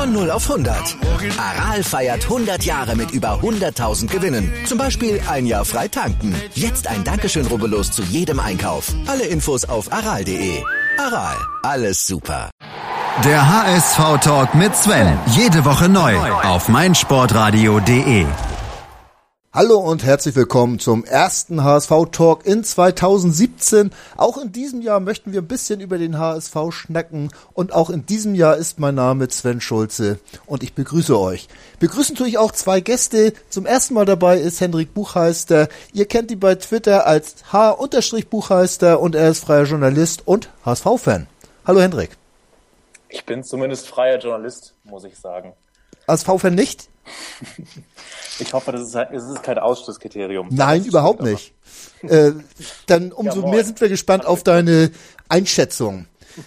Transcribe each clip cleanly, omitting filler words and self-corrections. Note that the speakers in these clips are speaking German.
Von 0 auf 100. Aral feiert 100 Jahre mit über 100.000 Gewinnen. Zum Beispiel ein Jahr frei tanken. Jetzt ein Dankeschön, rubbellos zu jedem Einkauf. Alle Infos auf aral.de. Aral, alles super. Der HSV-Talk mit Sven. Jede Woche neu auf meinsportradio.de. Hallo und herzlich willkommen zum ersten HSV-Talk in 2017. Auch in diesem Jahr möchten wir ein bisschen über den HSV schnacken und auch in diesem Jahr ist mein Name Sven Schulze und ich begrüße euch. Begrüßen tue ich auch zwei Gäste. Zum ersten Mal dabei ist Hendrik Buchheister. Ihr kennt ihn bei Twitter als H_Buchheister und er ist freier Journalist und HSV-Fan. Hallo Hendrik. Ich bin zumindest freier Journalist, muss ich sagen. HSV-Fan nicht? Ich hoffe, das ist kein Ausschlusskriterium. Nein, überhaupt nicht. Dann umso mehr sind wir gespannt auf deine Einschätzung.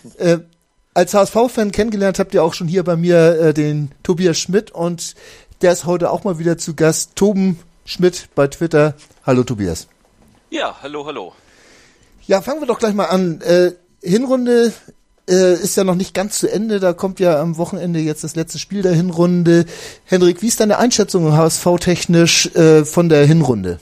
Als HSV-Fan kennengelernt habt ihr auch schon hier bei mir den Tobias Schmidt und der ist heute auch mal wieder zu Gast. Toben Schmidt bei Twitter. Hallo Tobias. Ja, hallo. Ja, fangen wir doch gleich mal an. Hinrunde ist ja noch nicht ganz zu Ende, da kommt ja am Wochenende jetzt das letzte Spiel der Hinrunde. Hendrik, wie ist deine Einschätzung HSV-technisch von der Hinrunde?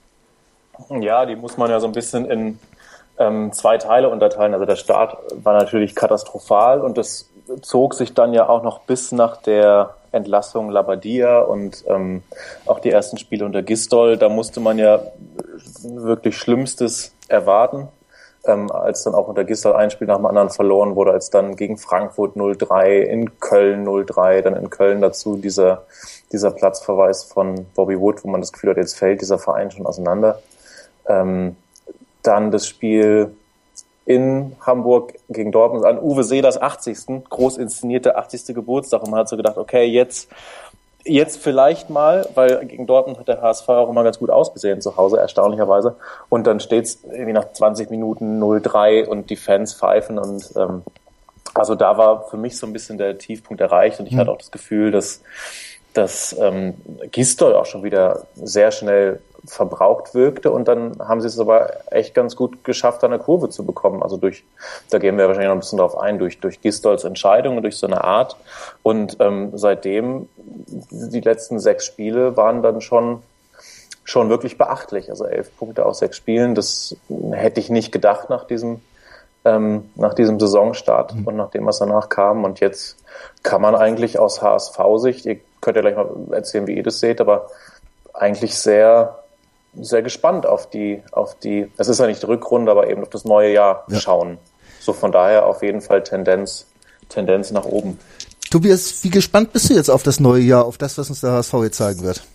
Ja, die muss man ja so ein bisschen in zwei Teile unterteilen. Also der Start war natürlich katastrophal und das zog sich dann ja auch noch bis nach der Entlassung Labadia und auch die ersten Spiele unter Gisdol. Da musste man ja wirklich Schlimmstes erwarten. Als dann auch unter Gisdol ein Spiel nach dem anderen verloren wurde, als dann gegen Frankfurt 0-3, in Köln 0-3, dann in Köln dazu dieser Platzverweis von Bobby Wood, wo man das Gefühl hat, jetzt fällt dieser Verein schon auseinander. Dann das Spiel in Hamburg gegen Dortmund an Uwe Seelers 80. groß inszenierte 80. Geburtstag und man hat so gedacht, okay, jetzt vielleicht mal, weil gegen Dortmund hat der HSV auch immer ganz gut ausgesehen zu Hause, erstaunlicherweise. Und dann steht's irgendwie nach 20 Minuten 0-3 und die Fans pfeifen und also da war für mich so ein bisschen der Tiefpunkt erreicht und ich hatte auch das Gefühl, dass Gisdol auch schon wieder sehr schnell verbraucht wirkte und dann haben sie es aber echt ganz gut geschafft, eine Kurve zu bekommen. Also da gehen wir wahrscheinlich noch ein bisschen drauf ein, durch Gisdols Entscheidung und durch so eine Art. Und seitdem, die letzten 6 Spiele waren dann schon wirklich beachtlich. Also 11 Punkte aus 6 Spielen, das hätte ich nicht gedacht nach diesem Saisonstart und nachdem was danach kam. Und jetzt kann man eigentlich aus HSV-Sicht, ihr könnt ja gleich mal erzählen, wie ihr das seht, aber eigentlich sehr, sehr gespannt auf die, es ist ja nicht die Rückrunde, aber eben auf das neue Jahr schauen. So von daher auf jeden Fall Tendenz nach oben. Tobias, wie gespannt bist du jetzt auf das neue Jahr, auf das, was uns der HSV jetzt zeigen wird?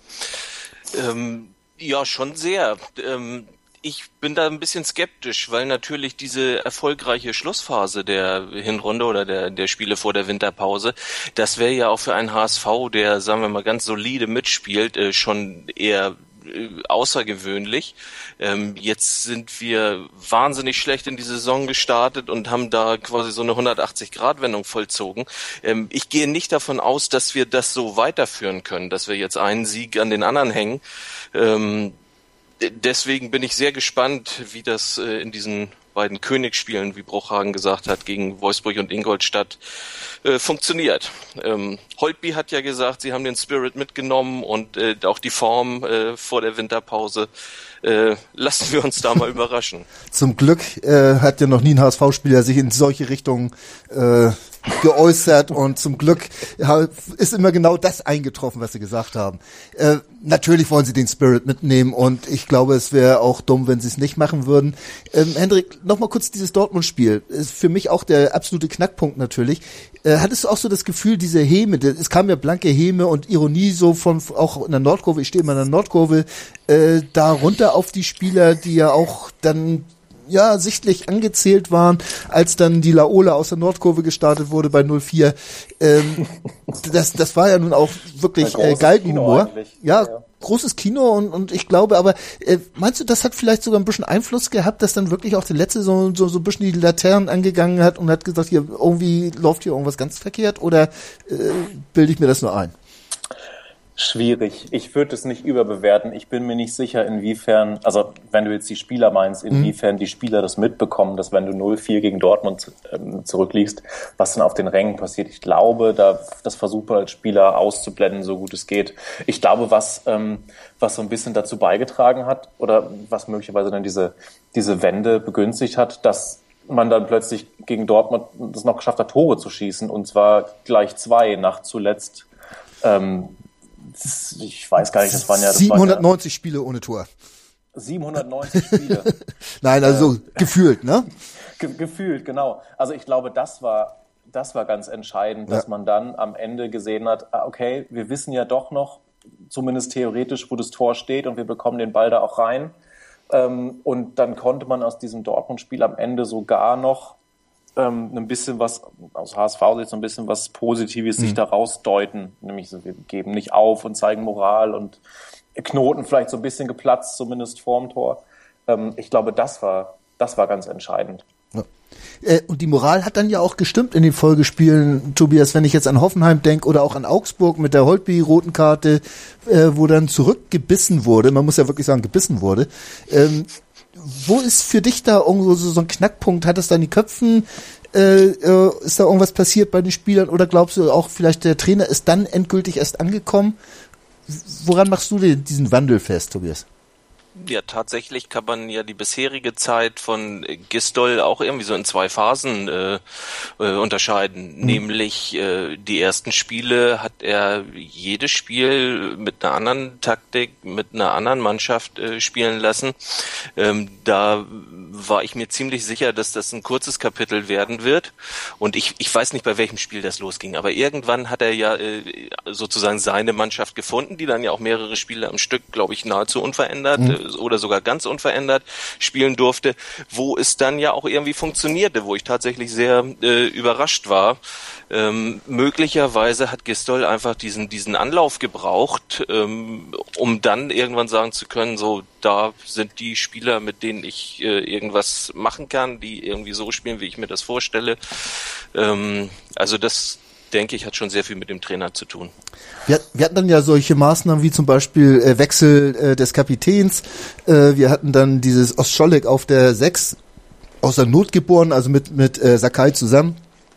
Ja, schon sehr. Ich bin da ein bisschen skeptisch, weil natürlich diese erfolgreiche Schlussphase der Hinrunde oder der Spiele vor der Winterpause, das wäre ja auch für einen HSV, der, sagen wir mal, ganz solide mitspielt, schon eher außergewöhnlich. Jetzt sind wir wahnsinnig schlecht in die Saison gestartet und haben da quasi so eine 180-Grad-Wendung vollzogen. Ich gehe nicht davon aus, dass wir das so weiterführen können, dass wir jetzt einen Sieg an den anderen hängen. Deswegen bin ich sehr gespannt, wie das in diesen beiden Königsspielen, wie Bruchhagen gesagt hat, gegen Wolfsburg und Ingolstadt funktioniert. Holtby hat ja gesagt, sie haben den Spirit mitgenommen und auch die Form vor der Winterpause. Lassen wir uns da mal überraschen. Zum Glück hat ja noch nie ein HSV-Spieler sich in solche Richtungen geäußert und zum Glück ist immer genau das eingetroffen, was sie gesagt haben. Natürlich wollen sie den Spirit mitnehmen und ich glaube, es wäre auch dumm, wenn sie es nicht machen würden. Hendrik, nochmal kurz dieses Dortmund-Spiel. Ist für mich auch der absolute Knackpunkt natürlich. Hattest du auch so das Gefühl, diese Häme, es kam ja blanke Häme und Ironie so von, auch in der Nordkurve, ich stehe immer in der Nordkurve, da runter auf die Spieler, die ja auch dann ja sichtlich angezählt waren, als dann die Laola aus der Nordkurve gestartet wurde bei 0-4. Das war ja nun auch wirklich Galgenhumor. Ja, großes Kino und ich glaube, aber meinst du, das hat vielleicht sogar ein bisschen Einfluss gehabt, dass dann wirklich auch der Letzte so ein bisschen die Laternen angegangen hat und hat gesagt, hier irgendwie läuft hier irgendwas ganz verkehrt oder bilde ich mir das nur ein? Schwierig. Ich würde es nicht überbewerten. Ich bin mir nicht sicher, inwiefern, also wenn du jetzt die Spieler meinst, inwiefern die Spieler das mitbekommen, dass wenn du 0-4 gegen Dortmund zurückliegst, was dann auf den Rängen passiert. Ich glaube, das versucht man als Spieler auszublenden, so gut es geht. Ich glaube, was so ein bisschen dazu beigetragen hat oder was möglicherweise dann diese Wende begünstigt hat, dass man dann plötzlich gegen Dortmund das noch geschafft hat, Tore zu schießen, und zwar gleich 2 nach zuletzt ich weiß gar nicht, das waren ja 790 Spiele ohne Tor. 790 Spiele. Nein, also gefühlt, ne? Gefühlt, genau. Also ich glaube, das war ganz entscheidend, dass man dann am Ende gesehen hat, okay, wir wissen ja doch noch, zumindest theoretisch, wo das Tor steht, und wir bekommen den Ball da auch rein. Und dann konnte man aus diesem Dortmund-Spiel am Ende sogar noch ein bisschen was, aus HSV-Sicht so ein bisschen was Positives sich da rausdeuten. Nämlich so, wir geben nicht auf und zeigen Moral, und Knoten vielleicht so ein bisschen geplatzt, zumindest vorm Tor. Ich glaube, das war ganz entscheidend. Ja. Und die Moral hat dann ja auch gestimmt in den Folgespielen, Tobias, wenn ich jetzt an Hoffenheim denke oder auch an Augsburg mit der Holtby-roten Karte, wo dann zurückgebissen wurde, man muss ja wirklich sagen, gebissen wurde. Wo ist für dich da irgendwo so ein Knackpunkt? Hat es da in die Köpfen? Ist da irgendwas passiert bei den Spielern? Oder glaubst du auch, vielleicht der Trainer ist dann endgültig erst angekommen? Woran machst du diesen Wandel fest, Tobias? Ja, tatsächlich kann man ja die bisherige Zeit von Gistol auch irgendwie so in 2 Phasen unterscheiden. Nämlich die ersten Spiele hat er jedes Spiel mit einer anderen Taktik, mit einer anderen Mannschaft spielen lassen. Da war ich mir ziemlich sicher, dass das ein kurzes Kapitel werden wird. Und ich weiß nicht, bei welchem Spiel das losging, aber irgendwann hat er ja sozusagen seine Mannschaft gefunden, die dann ja auch mehrere Spiele am Stück, glaube ich, nahezu unverändert oder sogar ganz unverändert spielen durfte, wo es dann ja auch irgendwie funktionierte, wo ich tatsächlich sehr überrascht war. Möglicherweise hat Gistol einfach diesen Anlauf gebraucht, um dann irgendwann sagen zu können, so, da sind die Spieler, mit denen ich irgendwas machen kann, die irgendwie so spielen, wie ich mir das vorstelle. Also das, denke ich, hat schon sehr viel mit dem Trainer zu tun. Wir hatten dann ja solche Maßnahmen wie zum Beispiel Wechsel des Kapitäns. Wir hatten dann dieses Ostscholek auf der 6, aus der Not geboren, also mit Sakai zusammen.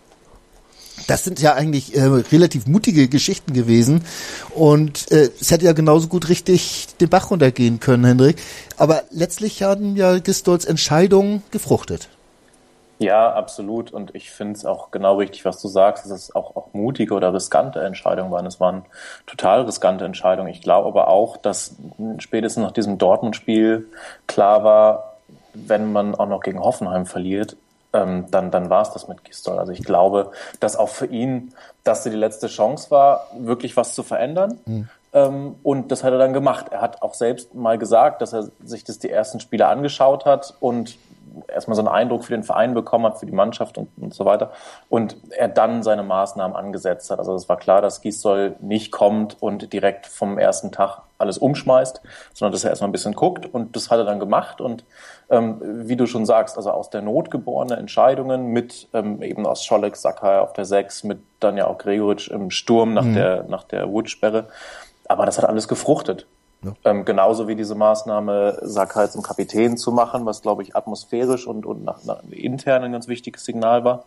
Das sind ja eigentlich relativ mutige Geschichten gewesen, und es hätte ja genauso gut richtig den Bach runtergehen können, Hendrik. Aber letztlich haben ja Gistols Entscheidungen gefruchtet. Ja, absolut. Und ich finde es auch genau richtig, was du sagst, dass es auch mutige oder riskante Entscheidungen waren. Es waren total riskante Entscheidungen. Ich glaube aber auch, dass spätestens nach diesem Dortmund-Spiel klar war, wenn man auch noch gegen Hoffenheim verliert, dann war es das mit Gistol. Also ich glaube, dass auch für ihn das die letzte Chance war, wirklich was zu verändern. Und das hat er dann gemacht. Er hat auch selbst mal gesagt, dass er sich das die ersten Spiele angeschaut hat und erstmal so einen Eindruck für den Verein bekommen hat, für die Mannschaft und so weiter. Und er dann seine Maßnahmen angesetzt hat. Also es war klar, dass Gistol nicht kommt und direkt vom ersten Tag alles umschmeißt, sondern dass er erstmal ein bisschen guckt, und das hat er dann gemacht. Und wie du schon sagst, also aus der Not geborene Entscheidungen mit eben aus Scholek, Sakai auf der 6, mit dann ja auch Gregoritsch im Sturm nach der Wood-Sperre. Aber das hat alles gefruchtet. Ja. Genauso wie diese Maßnahme, Sakai zum Kapitän zu machen, was, glaube ich, atmosphärisch und nach intern ein ganz wichtiges Signal war.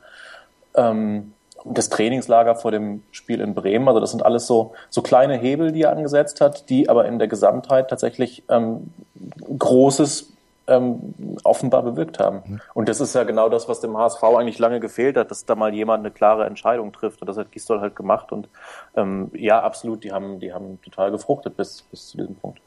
Das Trainingslager vor dem Spiel in Bremen, also das sind alles so kleine Hebel, die er angesetzt hat, die aber in der Gesamtheit tatsächlich Großes offenbar bewirkt haben. Und das ist ja genau das, was dem HSV eigentlich lange gefehlt hat, dass da mal jemand eine klare Entscheidung trifft. Und das hat Gistol halt gemacht. Und ja, absolut, die haben total gefruchtet bis zu diesem Punkt.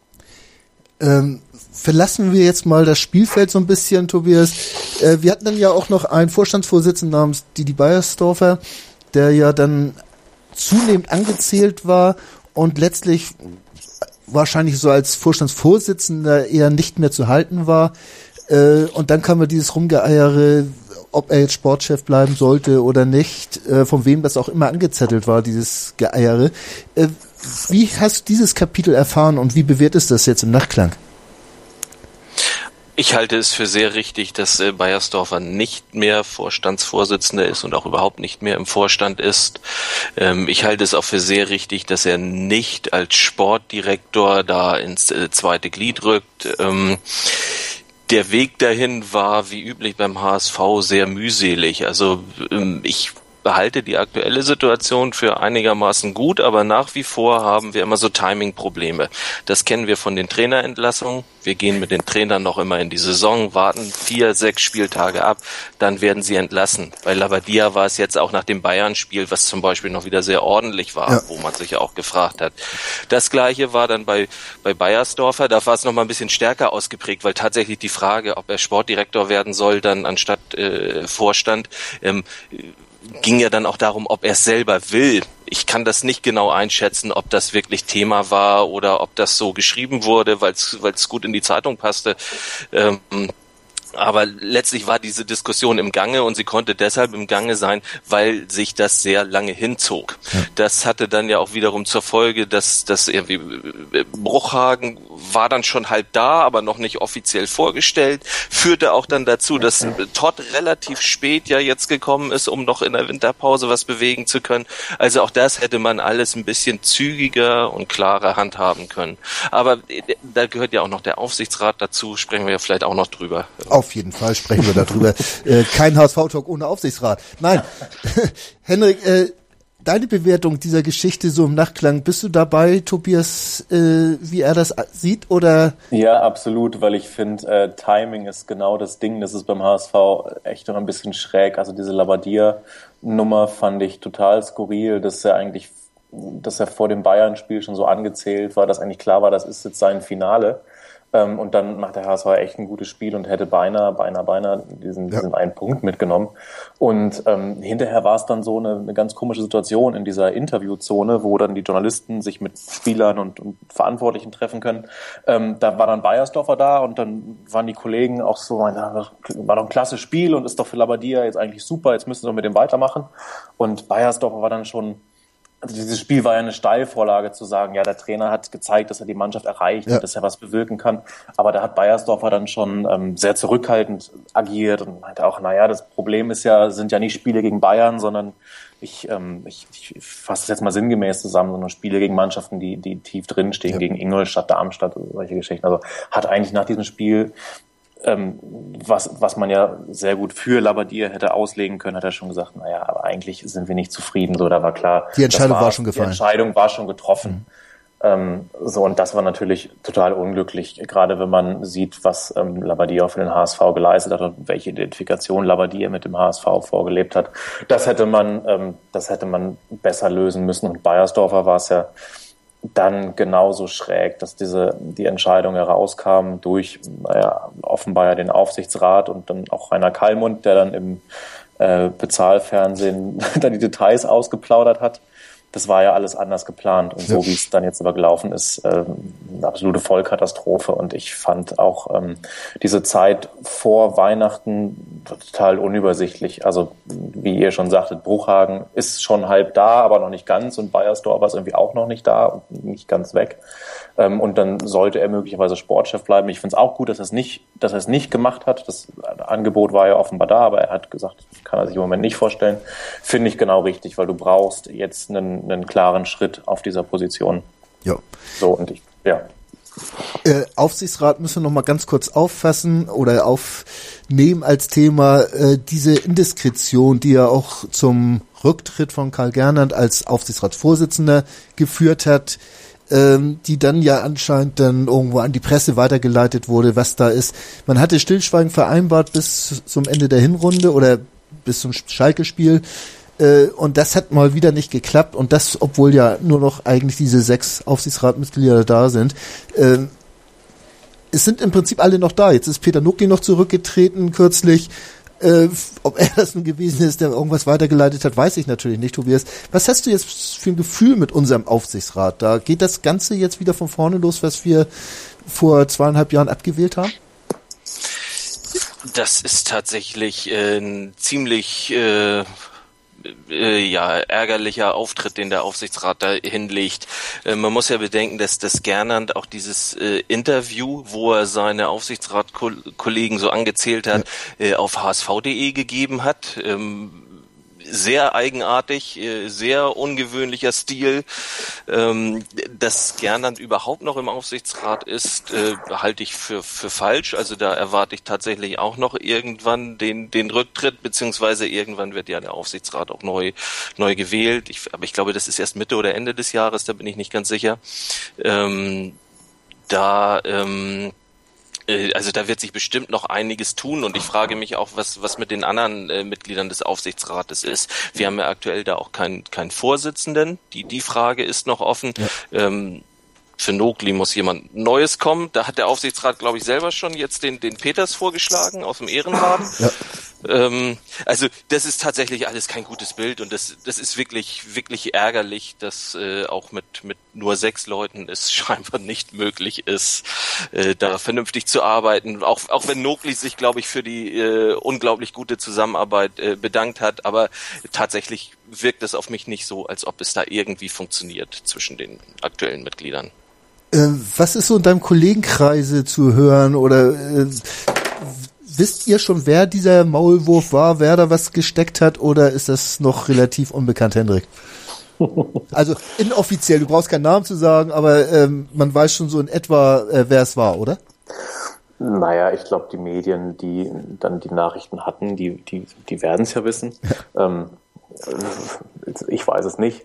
Verlassen wir jetzt mal das Spielfeld so ein bisschen, Tobias. Wir hatten dann ja auch noch einen Vorstandsvorsitzenden namens Didi Beiersdorfer, der ja dann zunehmend angezählt war und letztlich wahrscheinlich so als Vorstandsvorsitzender eher nicht mehr zu halten war. Und dann kam ja dieses Rumgeeiere, ob er jetzt Sportchef bleiben sollte oder nicht, von wem das auch immer angezettelt war, dieses Geeiere. Wie hast du dieses Kapitel erfahren und wie bewertest du das jetzt im Nachklang? Ich halte es für sehr richtig, dass Beiersdorfer nicht mehr Vorstandsvorsitzender ist und auch überhaupt nicht mehr im Vorstand ist. Ich halte es auch für sehr richtig, dass er nicht als Sportdirektor da ins zweite Glied rückt. Der Weg dahin war wie üblich beim HSV sehr mühselig. Also ich behalte die aktuelle Situation für einigermaßen gut, aber nach wie vor haben wir immer so Timing-Probleme. Das kennen wir von den Trainerentlassungen. Wir gehen mit den Trainern noch immer in die Saison, warten 4-6 Spieltage ab, dann werden sie entlassen. Bei Labadia war es jetzt auch nach dem Bayern-Spiel, was zum Beispiel noch wieder sehr ordentlich war, wo man sich ja auch gefragt hat. Das Gleiche war dann bei Beiersdorfer, da war es noch mal ein bisschen stärker ausgeprägt, weil tatsächlich die Frage, ob er Sportdirektor werden soll, dann anstatt Vorstand, ging ja dann auch darum, ob er es selber will. Ich kann das nicht genau einschätzen, ob das wirklich Thema war oder ob das so geschrieben wurde, weil es gut in die Zeitung passte. Aber letztlich war diese Diskussion im Gange und sie konnte deshalb im Gange sein, weil sich das sehr lange hinzog. Ja. Das hatte dann ja auch wiederum zur Folge, dass irgendwie Bruchhagen war dann schon halb da, aber noch nicht offiziell vorgestellt, führte auch dann dazu, dass Todd relativ spät ja jetzt gekommen ist, um noch in der Winterpause was bewegen zu können. Also auch das hätte man alles ein bisschen zügiger und klarer handhaben können. Aber da gehört ja auch noch der Aufsichtsrat dazu, sprechen wir ja vielleicht auch noch drüber. Auf jeden Fall sprechen wir darüber. Kein HSV-Talk ohne Aufsichtsrat. Nein, Henrik, deine Bewertung dieser Geschichte so im Nachklang, bist du dabei, Tobias, wie er das sieht, oder? Ja, absolut, weil ich finde, Timing ist genau das Ding, das ist beim HSV echt noch ein bisschen schräg. Also diese Labadia-Nummer fand ich total skurril, dass er vor dem Bayern-Spiel schon so angezählt war, dass eigentlich klar war, das ist jetzt sein Finale. Und dann macht der HSV echt ein gutes Spiel und hätte beinahe diesen einen Punkt mitgenommen. Und hinterher war es dann so eine ganz komische Situation in dieser Interviewzone, wo dann die Journalisten sich mit Spielern und Verantwortlichen treffen können. Da war dann Beiersdorfer da und dann waren die Kollegen auch so, war doch ein klasse Spiel und ist doch für Labadia jetzt eigentlich super, jetzt müssen wir mit dem weitermachen. Und Beiersdorfer war dann schon... Also dieses Spiel war ja eine Steilvorlage zu sagen, ja, der Trainer hat gezeigt, dass er die Mannschaft erreicht und dass er was bewirken kann. Aber da hat Beiersdorfer dann schon sehr zurückhaltend agiert und meinte auch, das Problem sind ja nicht Spiele gegen Bayern, sondern ich fasse es jetzt mal sinngemäß zusammen, sondern Spiele gegen Mannschaften, die tief drinstehen, gegen Ingolstadt, Darmstadt, solche Geschichten. Also hat eigentlich nach diesem Spiel was man ja sehr gut für Labadia hätte auslegen können, hat er schon gesagt, aber eigentlich sind wir nicht zufrieden, so, da war klar. Die Entscheidung war schon gefallen. Die Entscheidung war schon getroffen. Und das war natürlich total unglücklich, gerade wenn man sieht, was Labadia für den HSV geleistet hat und welche Identifikation Labadia mit dem HSV vorgelebt hat. Das hätte man besser lösen müssen. Und Beiersdorfer war es ja dann genauso schräg, dass die Entscheidung herauskam durch, offenbar ja den Aufsichtsrat und dann auch Rainer Kallmund, der dann im Bezahlfernsehen dann die Details ausgeplaudert hat. Das war ja alles anders geplant und so wie es dann jetzt aber gelaufen ist, eine absolute Vollkatastrophe. Und ich fand auch diese Zeit vor Weihnachten total unübersichtlich. Also wie ihr schon sagtet, Bruchhagen ist schon halb da, aber noch nicht ganz, und Beiersdorfer ist irgendwie auch noch nicht da und nicht ganz weg. Und dann sollte er möglicherweise Sportchef bleiben. Ich finde es auch gut, dass er es nicht gemacht hat. Das Angebot war ja offenbar da, aber er hat gesagt, kann er sich im Moment nicht vorstellen. Finde ich genau richtig, weil du brauchst jetzt einen klaren Schritt auf dieser Position. Ja. So, und Aufsichtsrat müssen wir noch mal ganz kurz auffassen oder aufnehmen als Thema diese Indiskretion, die ja auch zum Rücktritt von Karl Gernand als Aufsichtsratsvorsitzender geführt hat, die dann ja anscheinend dann irgendwo an die Presse weitergeleitet wurde, was da ist. Man hatte Stillschweigen vereinbart bis zum Ende der Hinrunde oder bis zum Schalke-Spiel. Und das hat mal wieder nicht geklappt, und das, obwohl ja nur noch eigentlich diese 6 Aufsichtsratmitglieder da sind. Es sind im Prinzip alle noch da. Jetzt ist Peter Nucki noch zurückgetreten kürzlich. Ob er das nun gewesen ist, der irgendwas weitergeleitet hat, weiß ich natürlich nicht, Tobias. Was hast du jetzt für ein Gefühl mit unserem Aufsichtsrat? Da geht das Ganze jetzt wieder von vorne los, was wir vor 2,5 Jahren abgewählt haben? Das ist tatsächlich ein ziemlich ärgerlicher Auftritt, den der Aufsichtsrat da hinlegt. Man muss ja bedenken, dass das Gernand auch dieses Interview, wo er seine Aufsichtsratkollegen so angezählt hat, auf hsv.de gegeben hat. Sehr eigenartig, sehr ungewöhnlicher Stil. Dass Gernand überhaupt noch im Aufsichtsrat ist, halte ich für falsch. Also da erwarte ich tatsächlich auch noch irgendwann den Rücktritt, beziehungsweise irgendwann wird ja der Aufsichtsrat auch neu gewählt. Aber ich glaube, das ist erst Mitte oder Ende des Jahres, da bin ich nicht ganz sicher. Also da wird sich bestimmt noch einiges tun und ich frage mich auch, was mit den anderen Mitgliedern des Aufsichtsrates ist. Wir haben ja aktuell da auch keinen Vorsitzenden. Die Frage ist noch offen. Ja. Für Nogli muss jemand Neues kommen. Da hat der Aufsichtsrat, glaube ich, selber schon jetzt den Peters vorgeschlagen aus dem Ehrenladen. Ja. Also das ist tatsächlich alles kein gutes Bild und das ist wirklich ärgerlich, dass auch mit nur 6 Leuten es scheinbar nicht möglich ist, da vernünftig zu arbeiten. Auch wenn Nogli sich, glaube ich, für die unglaublich gute Zusammenarbeit bedankt hat, aber tatsächlich wirkt es auf mich nicht so, als ob es da irgendwie funktioniert zwischen den aktuellen Mitgliedern. Was ist so in deinem Kollegenkreise zu hören oder wisst ihr schon, wer dieser Maulwurf war, wer da was gesteckt hat oder ist das noch relativ unbekannt, Hendrik? Also inoffiziell, du brauchst keinen Namen zu sagen, aber man weiß schon so in etwa, wer es war, oder? Naja, ich glaube, die Medien, die dann die Nachrichten hatten, die werden es ja wissen. Ich weiß es nicht.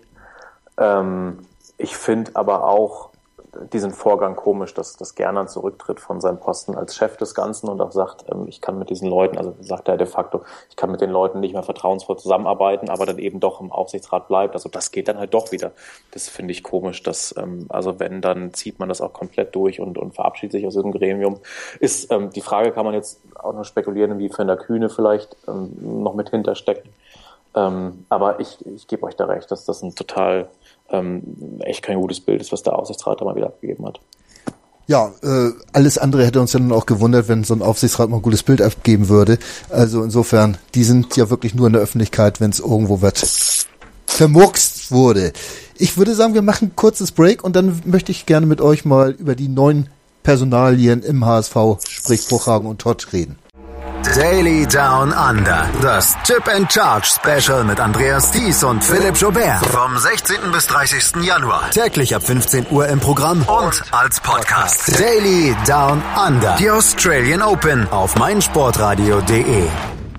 Ich finde aber auch diesen Vorgang komisch, dass Gernand zurücktritt von seinem Posten als Chef des Ganzen und auch sagt, ich kann mit diesen Leuten, also sagt er de facto, ich kann mit den Leuten nicht mehr vertrauensvoll zusammenarbeiten, aber dann eben doch im Aufsichtsrat bleibt. Also das geht dann halt doch wieder. Das finde ich komisch, dass, also wenn, dann zieht man das auch komplett durch und verabschiedet sich aus diesem Gremium. Ist, die Frage kann man jetzt auch noch spekulieren, inwiefern der Kühne vielleicht noch mit hintersteckt. Aber ich gebe euch da recht, dass das ein total echt kein gutes Bild ist, was der Aufsichtsrat da mal wieder abgegeben hat. Ja, alles andere hätte uns ja dann auch gewundert, wenn so ein Aufsichtsrat mal ein gutes Bild abgeben würde. Also insofern, die sind ja wirklich nur in der Öffentlichkeit, wenn es irgendwo was vermurkst wurde. Ich würde sagen, wir machen ein kurzes Break und dann möchte ich gerne mit euch mal über die neuen Personalien im HSV, sprich Bruchhagen und Todd, reden. Daily Down Under. Das Chip and Charge Special mit Andreas Thies und Philipp Joubert. Vom 16. bis 30. Januar. Täglich ab 15 Uhr im Programm und als Podcast. Daily Down Under. Die Australian Open auf meinsportradio.de.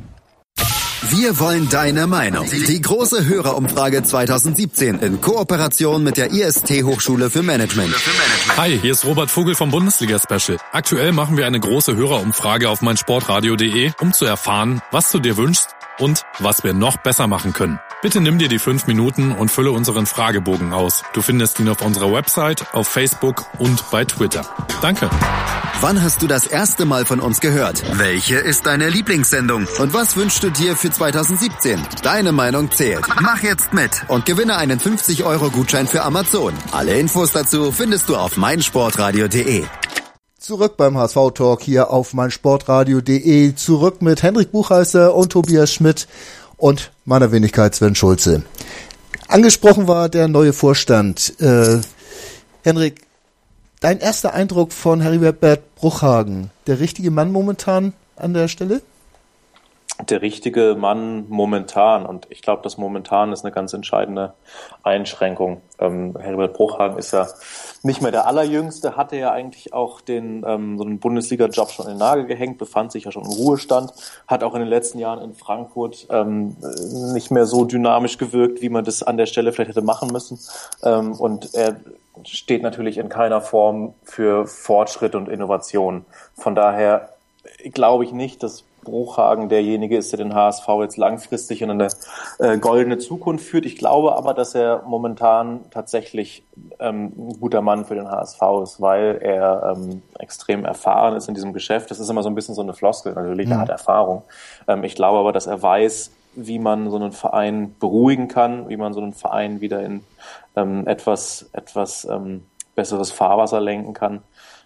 Wir wollen deine Meinung. Die große Hörerumfrage 2017 in Kooperation mit der IST Hochschule für Management. Hi, hier ist Robert Vogel vom Bundesliga-Special. Aktuell machen wir eine große Hörerumfrage auf meinsportradio.de, um zu erfahren, was du dir wünschst und was wir noch besser machen können. Bitte nimm dir die 5 Minuten und fülle unseren Fragebogen aus. Du findest ihn auf unserer Website, auf Facebook und bei Twitter. Danke. Wann hast du das erste Mal von uns gehört? Welche ist deine Lieblingssendung? Und was wünschst du dir für 2017? Deine Meinung zählt. Mach jetzt mit und gewinne einen 50-Euro-Gutschein für Amazon. Alle Infos dazu findest du auf meinsportradio.de. Zurück beim HSV-Talk hier auf meinsportradio.de. Zurück mit Hendrik Buchheißer und Tobias Schmidt und meiner Wenigkeit Sven Schulze. Angesprochen war der neue Vorstand. Hendrik, dein erster Eindruck von Heribert Bruchhagen, der richtige Mann momentan an der Stelle? Der richtige Mann momentan, und ich glaube, das momentan ist eine ganz entscheidende Einschränkung. Heribert Bruchhagen ist ja nicht mehr der Allerjüngste, hatte ja eigentlich auch so einen Bundesliga-Job schon in den Nagel gehängt, befand sich ja schon im Ruhestand, hat auch in den letzten Jahren in Frankfurt nicht mehr so dynamisch gewirkt, wie man das an der Stelle vielleicht hätte machen müssen. Und er steht natürlich in keiner Form für Fortschritt und Innovation. Von daher glaube ich nicht, dass Bruchhagen derjenige ist, der den HSV jetzt langfristig in eine goldene Zukunft führt. Ich glaube aber, dass er momentan tatsächlich ein guter Mann für den HSV ist, weil er extrem erfahren ist in diesem Geschäft. Das ist immer so ein bisschen so eine Floskel natürlich, er hat Erfahrung. Ich glaube aber, dass er weiß, wie man so einen Verein beruhigen kann, wie man so einen Verein wieder in etwas besseres Fahrwasser lenken kann.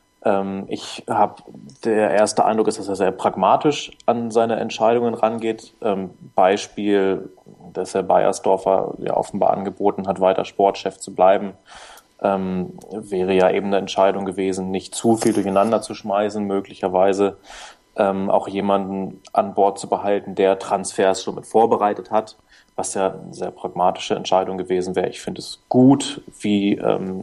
Der erste Eindruck ist, dass er sehr pragmatisch an seine Entscheidungen rangeht. Beispiel dass Herr Beiersdorfer ja offenbar angeboten hat, weiter Sportchef zu bleiben, wäre ja eben eine Entscheidung gewesen, nicht zu viel durcheinander zu schmeißen, möglicherweise auch jemanden an Bord zu behalten, der Transfers schon mit vorbereitet hat, was ja eine sehr pragmatische Entscheidung gewesen wäre. Ich finde es gut, wie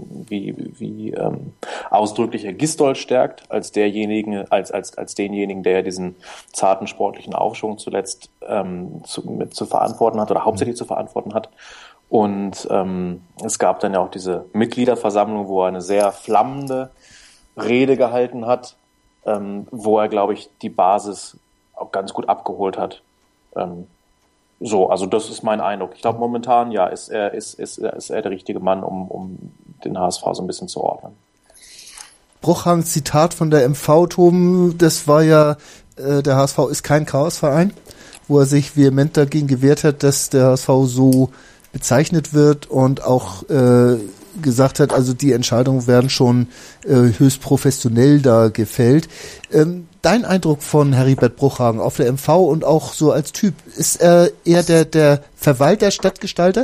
ausdrücklich Herr Gisdol stärkt, als denjenigen, der diesen zarten sportlichen Aufschwung zuletzt zu verantworten hat oder hauptsächlich zu verantworten hat. Und es gab dann ja auch diese Mitgliederversammlung, wo er eine sehr flammende Rede gehalten hat, wo er, glaube ich, die Basis auch ganz gut abgeholt hat. Also das ist mein Eindruck. Ich glaube, momentan, ja, ist er der richtige Mann, um den HSV so ein bisschen zu ordnen. Bruchhagen, Zitat von der MV, Tom, das war ja, der HSV ist kein Chaosverein, wo er sich vehement dagegen gewehrt hat, dass der HSV so bezeichnet wird und auch gesagt hat, also die Entscheidungen werden schon höchst professionell da gefällt. Dein Eindruck von Heribert Bruchhagen auf der MV und auch so als Typ, ist er eher der Verwalter, Stadtgestalter?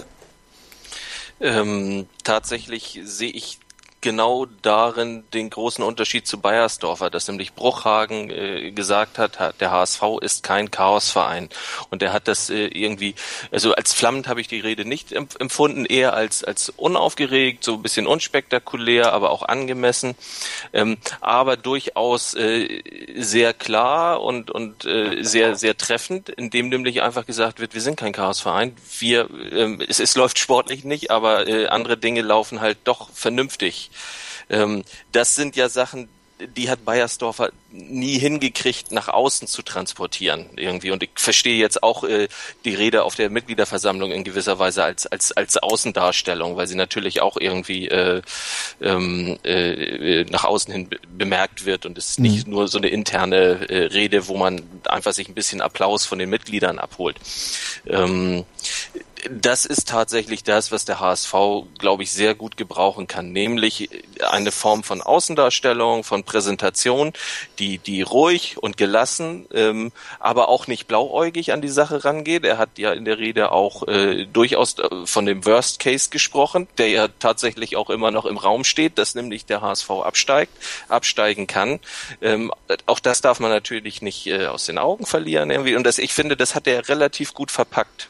Tatsächlich sehe ich genau darin den großen Unterschied zu Beiersdorfer, dass nämlich Bruchhagen gesagt hat, der HSV ist kein Chaosverein. Und er hat das irgendwie, also als flammend habe ich die Rede nicht empfunden, eher als unaufgeregt, so ein bisschen unspektakulär, aber auch angemessen, aber durchaus sehr klar und sehr, sehr treffend, indem nämlich einfach gesagt wird, wir sind kein Chaosverein, es läuft sportlich nicht, aber andere Dinge laufen halt doch vernünftig. Das sind ja Sachen, die hat Beiersdorfer nie hingekriegt, nach außen zu transportieren irgendwie. Und ich verstehe jetzt auch die Rede auf der Mitgliederversammlung in gewisser Weise als Außendarstellung, weil sie natürlich auch irgendwie nach außen hin bemerkt wird und es nicht nur so eine interne Rede, wo man einfach sich ein bisschen Applaus von den Mitgliedern abholt. Das ist tatsächlich das, was der HSV, glaube ich, sehr gut gebrauchen kann, nämlich eine Form von Außendarstellung, von Präsentation, die ruhig und gelassen, aber auch nicht blauäugig an die Sache rangeht. Er hat ja in der Rede auch durchaus von dem Worst Case gesprochen, der ja tatsächlich auch immer noch im Raum steht, dass nämlich der HSV absteigen kann. Auch das darf man natürlich nicht aus den Augen verlieren irgendwie. Und ich finde, das hat er relativ gut verpackt.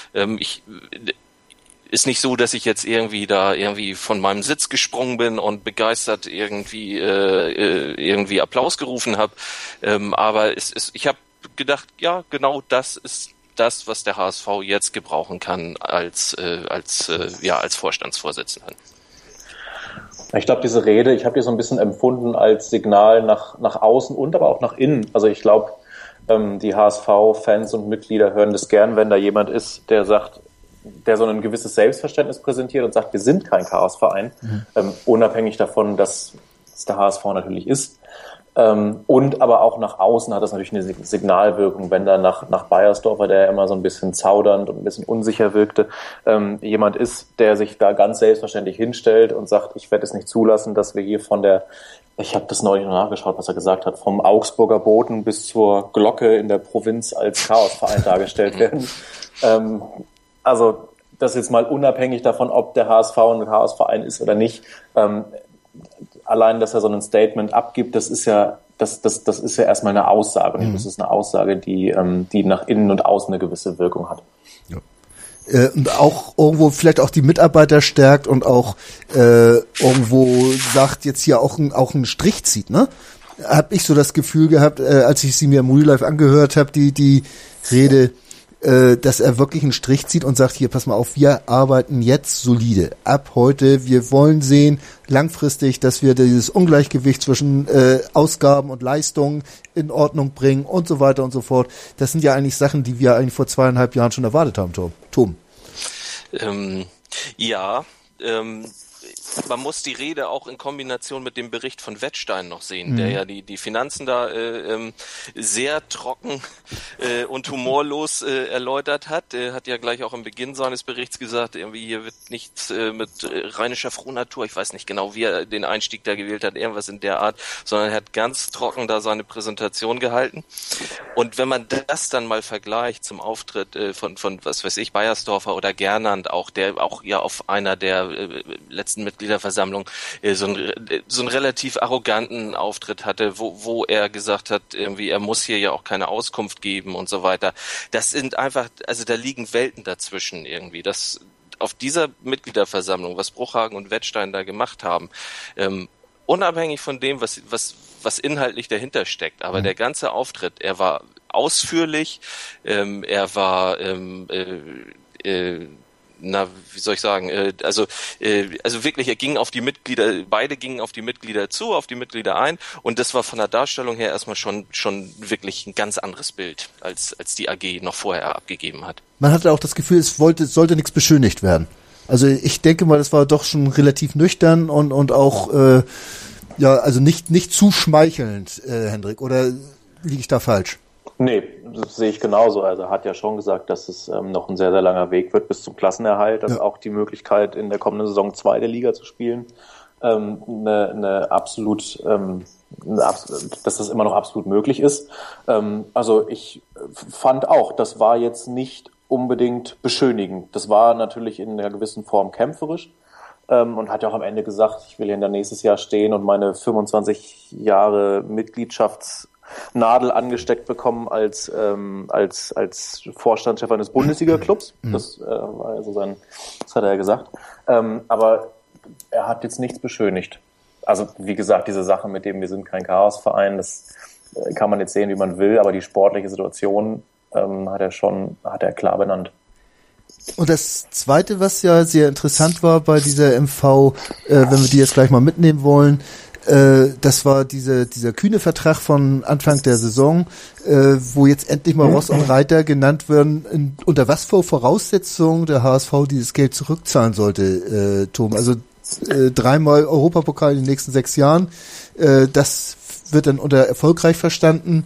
Ist nicht so, dass ich jetzt irgendwie von meinem Sitz gesprungen bin und begeistert irgendwie Applaus gerufen habe. Aber ich habe gedacht, ja, genau das ist das, was der HSV jetzt gebrauchen kann als Vorstandsvorsitzender. Ich glaube, diese Rede, ich habe die so ein bisschen empfunden als Signal nach außen und aber auch nach innen. Also ich glaube, die HSV-Fans und Mitglieder hören das gern, wenn da jemand ist, der sagt, der so ein gewisses Selbstverständnis präsentiert und sagt, wir sind kein Chaosverein, unabhängig davon, dass es der HSV natürlich ist. Und aber auch nach außen hat das natürlich eine Signalwirkung, wenn da nach Beiersdorfer, der immer so ein bisschen zaudernd und ein bisschen unsicher wirkte, jemand ist, der sich da ganz selbstverständlich hinstellt und sagt, ich werde es nicht zulassen, dass wir hier ich habe das neulich noch nachgeschaut, was er gesagt hat, vom Augsburger Boten bis zur Glocke in der Provinz als Chaosverein dargestellt werden. Also das jetzt mal unabhängig davon, ob der HSV ein Chaosverein ist oder nicht. Allein, dass er so ein Statement abgibt, das ist ja erstmal eine Aussage. Und das ist eine Aussage, die nach innen und außen eine gewisse Wirkung hat. Ja. Und auch irgendwo vielleicht auch die Mitarbeiter stärkt und auch irgendwo sagt, jetzt hier auch einen Strich zieht, ne? Hab ich so das Gefühl gehabt, als ich sie mir im Real Life angehört habe, die Rede, dass er wirklich einen Strich zieht und sagt, hier, pass mal auf, wir arbeiten jetzt solide. Ab heute, wir wollen sehen, langfristig, dass wir dieses Ungleichgewicht zwischen Ausgaben und Leistungen in Ordnung bringen und so weiter und so fort. Das sind ja eigentlich Sachen, die wir eigentlich vor 2,5 Jahren schon erwartet haben, Tom. man muss die Rede auch in Kombination mit dem Bericht von Wettstein noch sehen, der ja die Finanzen da sehr trocken und humorlos erläutert hat. Er hat ja gleich auch am Beginn seines Berichts gesagt, irgendwie hier wird nichts mit rheinischer Frohnatur, ich weiß nicht genau, wie er den Einstieg da gewählt hat, irgendwas in der Art, sondern er hat ganz trocken da seine Präsentation gehalten. Und wenn man das dann mal vergleicht zum Auftritt von was weiß ich, Beiersdorfer oder Gernand auch, der auch ja auf einer der letzten Mitgliederversammlung so einen relativ arroganten Auftritt hatte, wo er gesagt hat, irgendwie er muss hier ja auch keine Auskunft geben und so weiter. Das sind einfach, also da liegen Welten dazwischen irgendwie. Das auf dieser Mitgliederversammlung, was Bruchhagen und Wettstein da gemacht haben, unabhängig von dem, was inhaltlich dahinter steckt, aber der ganze Auftritt, er war ausführlich, er war wie soll ich sagen, also wirklich, er ging auf die Mitglieder, beide gingen auf die Mitglieder zu, auf die Mitglieder ein, und das war von der Darstellung her erstmal schon wirklich ein ganz anderes Bild, als die AG noch vorher abgegeben hat. Man hatte auch das Gefühl, es sollte nichts beschönigt werden. Also ich denke mal, das war doch schon relativ nüchtern und auch also nicht zu schmeichelnd, Hendrik, oder liege ich da falsch? Nee, das sehe ich genauso. Also er hat ja schon gesagt, dass es noch ein sehr, sehr langer Weg wird bis zum Klassenerhalt, dass auch die Möglichkeit in der kommenden Saison zweite Liga zu spielen, dass das immer noch absolut möglich ist. Also ich fand auch, das war jetzt nicht unbedingt beschönigend. Das war natürlich in einer gewissen Form kämpferisch. Und hat ja auch am Ende gesagt, ich will hier nächstes Jahr stehen und meine 25 Jahre Mitgliedschaftsnadel angesteckt bekommen als Vorstandschef eines Bundesliga-Clubs. Das war also das hat er ja gesagt. Aber er hat jetzt nichts beschönigt. Also wie gesagt, diese Sache mit dem, wir sind kein Chaosverein, das kann man jetzt sehen, wie man will, aber die sportliche Situation hat er klar benannt. Und das Zweite, was ja sehr interessant war bei dieser MV, wenn wir die jetzt gleich mal mitnehmen wollen, das war dieser kühne Vertrag von Anfang der Saison, wo jetzt endlich mal Ross und Reiter genannt werden, unter was für Voraussetzungen der HSV dieses Geld zurückzahlen sollte, Tom. Also 3-mal Europapokal in den nächsten 6 Jahren, das wird dann unter erfolgreich verstanden.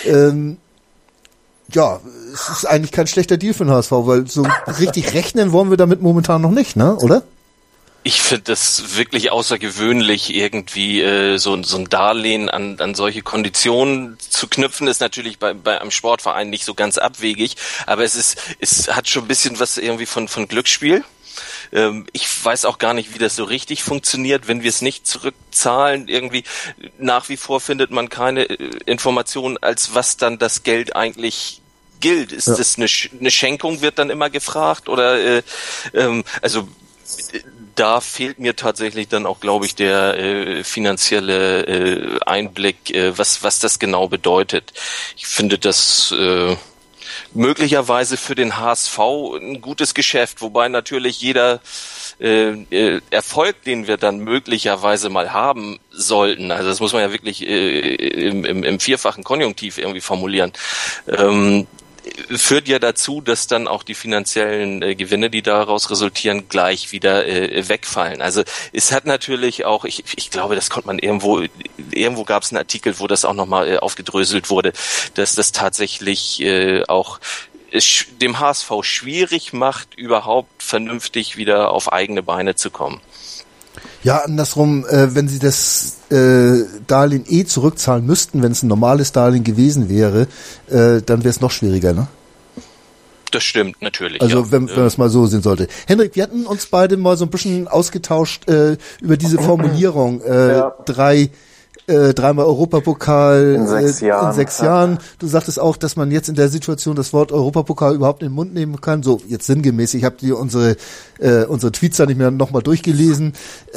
Es ist eigentlich kein schlechter Deal für den HSV, weil so richtig rechnen wollen wir damit momentan noch nicht, ne, oder? Ich finde das wirklich außergewöhnlich, irgendwie so ein Darlehen an solche Konditionen zu knüpfen, ist natürlich bei einem Sportverein nicht so ganz abwegig, aber es hat schon ein bisschen was irgendwie von Glücksspiel. Ich weiß auch gar nicht, wie das so richtig funktioniert, wenn wir es nicht zurückzahlen. Irgendwie nach wie vor findet man keine Informationen, als was dann das Geld eigentlich gilt. Ist das eine Schenkung, wird dann immer gefragt, oder also da fehlt mir tatsächlich dann auch, glaube ich, der finanzielle Einblick, was das genau bedeutet. Ich finde das möglicherweise für den HSV ein gutes Geschäft, wobei natürlich jeder Erfolg, den wir dann möglicherweise mal haben sollten, also das muss man ja wirklich im vierfachen Konjunktiv irgendwie formulieren, führt ja dazu, dass dann auch die finanziellen Gewinne, die daraus resultieren, gleich wieder wegfallen. Also es hat natürlich auch, ich glaube, das konnte man irgendwo gab es einen Artikel, wo das auch nochmal aufgedröselt wurde, dass das tatsächlich auch es dem HSV schwierig macht, überhaupt vernünftig wieder auf eigene Beine zu kommen. Ja, andersrum, wenn sie das Darlehen zurückzahlen müssten, wenn es ein normales Darlehen gewesen wäre, dann wäre es noch schwieriger, ne? Das stimmt, natürlich. Also ja. wenn man es mal so sehen sollte. Henrik, wir hatten uns beide mal so ein bisschen ausgetauscht über diese Formulierung. Dreimal Europapokal in 6 Jahren. Du sagtest auch, dass man jetzt in der Situation das Wort Europapokal überhaupt in den Mund nehmen kann. So, jetzt sinngemäß. Ich habe dir unsere Tweets da nicht mehr nochmal durchgelesen.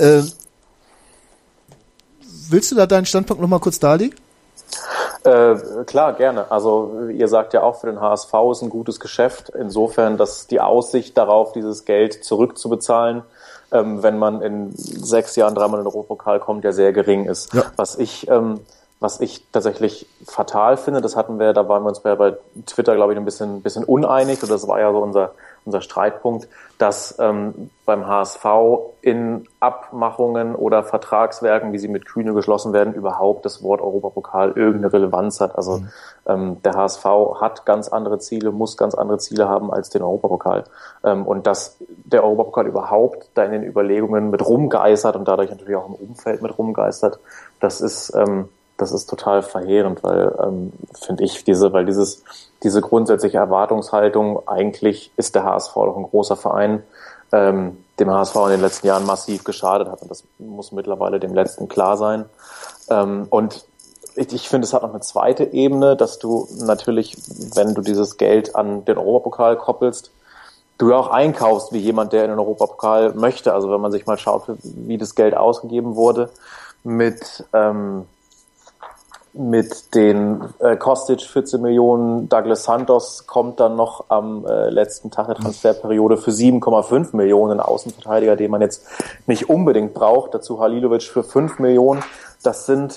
Willst du da deinen Standpunkt nochmal kurz darlegen? Klar, gerne. Also ihr sagt ja auch, für den HSV ist ein gutes Geschäft. Insofern, dass die Aussicht darauf, dieses Geld zurückzubezahlen, wenn man in 6 Jahren 3-mal in den Europapokal kommt, ja sehr gering ist. Ja. Was ich Was ich tatsächlich fatal finde, das hatten wir, da waren wir uns bei Twitter, glaube ich, ein bisschen uneinig, und das war ja so unser Streitpunkt, dass beim HSV in Abmachungen oder Vertragswerken, wie sie mit Kühne geschlossen werden, überhaupt das Wort Europapokal irgendeine Relevanz hat. Also der HSV hat ganz andere Ziele, muss ganz andere Ziele haben als den Europapokal. Und dass der Europapokal überhaupt da in den Überlegungen mit rumgeistert und dadurch natürlich auch im Umfeld mit rumgeistert, das ist total verheerend, weil, finde ich, diese grundsätzliche Erwartungshaltung, eigentlich ist der HSV doch ein großer Verein, dem HSV in den letzten Jahren massiv geschadet hat, und das muss mittlerweile dem Letzten klar sein. Und ich finde, es hat noch eine zweite Ebene, dass du natürlich, wenn du dieses Geld an den Europapokal koppelst, du ja auch einkaufst wie jemand, der in den Europapokal möchte. Also wenn man sich mal schaut, wie das Geld ausgegeben wurde, mit den Kostic 14 Millionen, Douglas Santos kommt dann noch am letzten Tag der Transferperiode für 7,5 Millionen Außenverteidiger, den man jetzt nicht unbedingt braucht. Dazu Halilovic für 5 Millionen. Das sind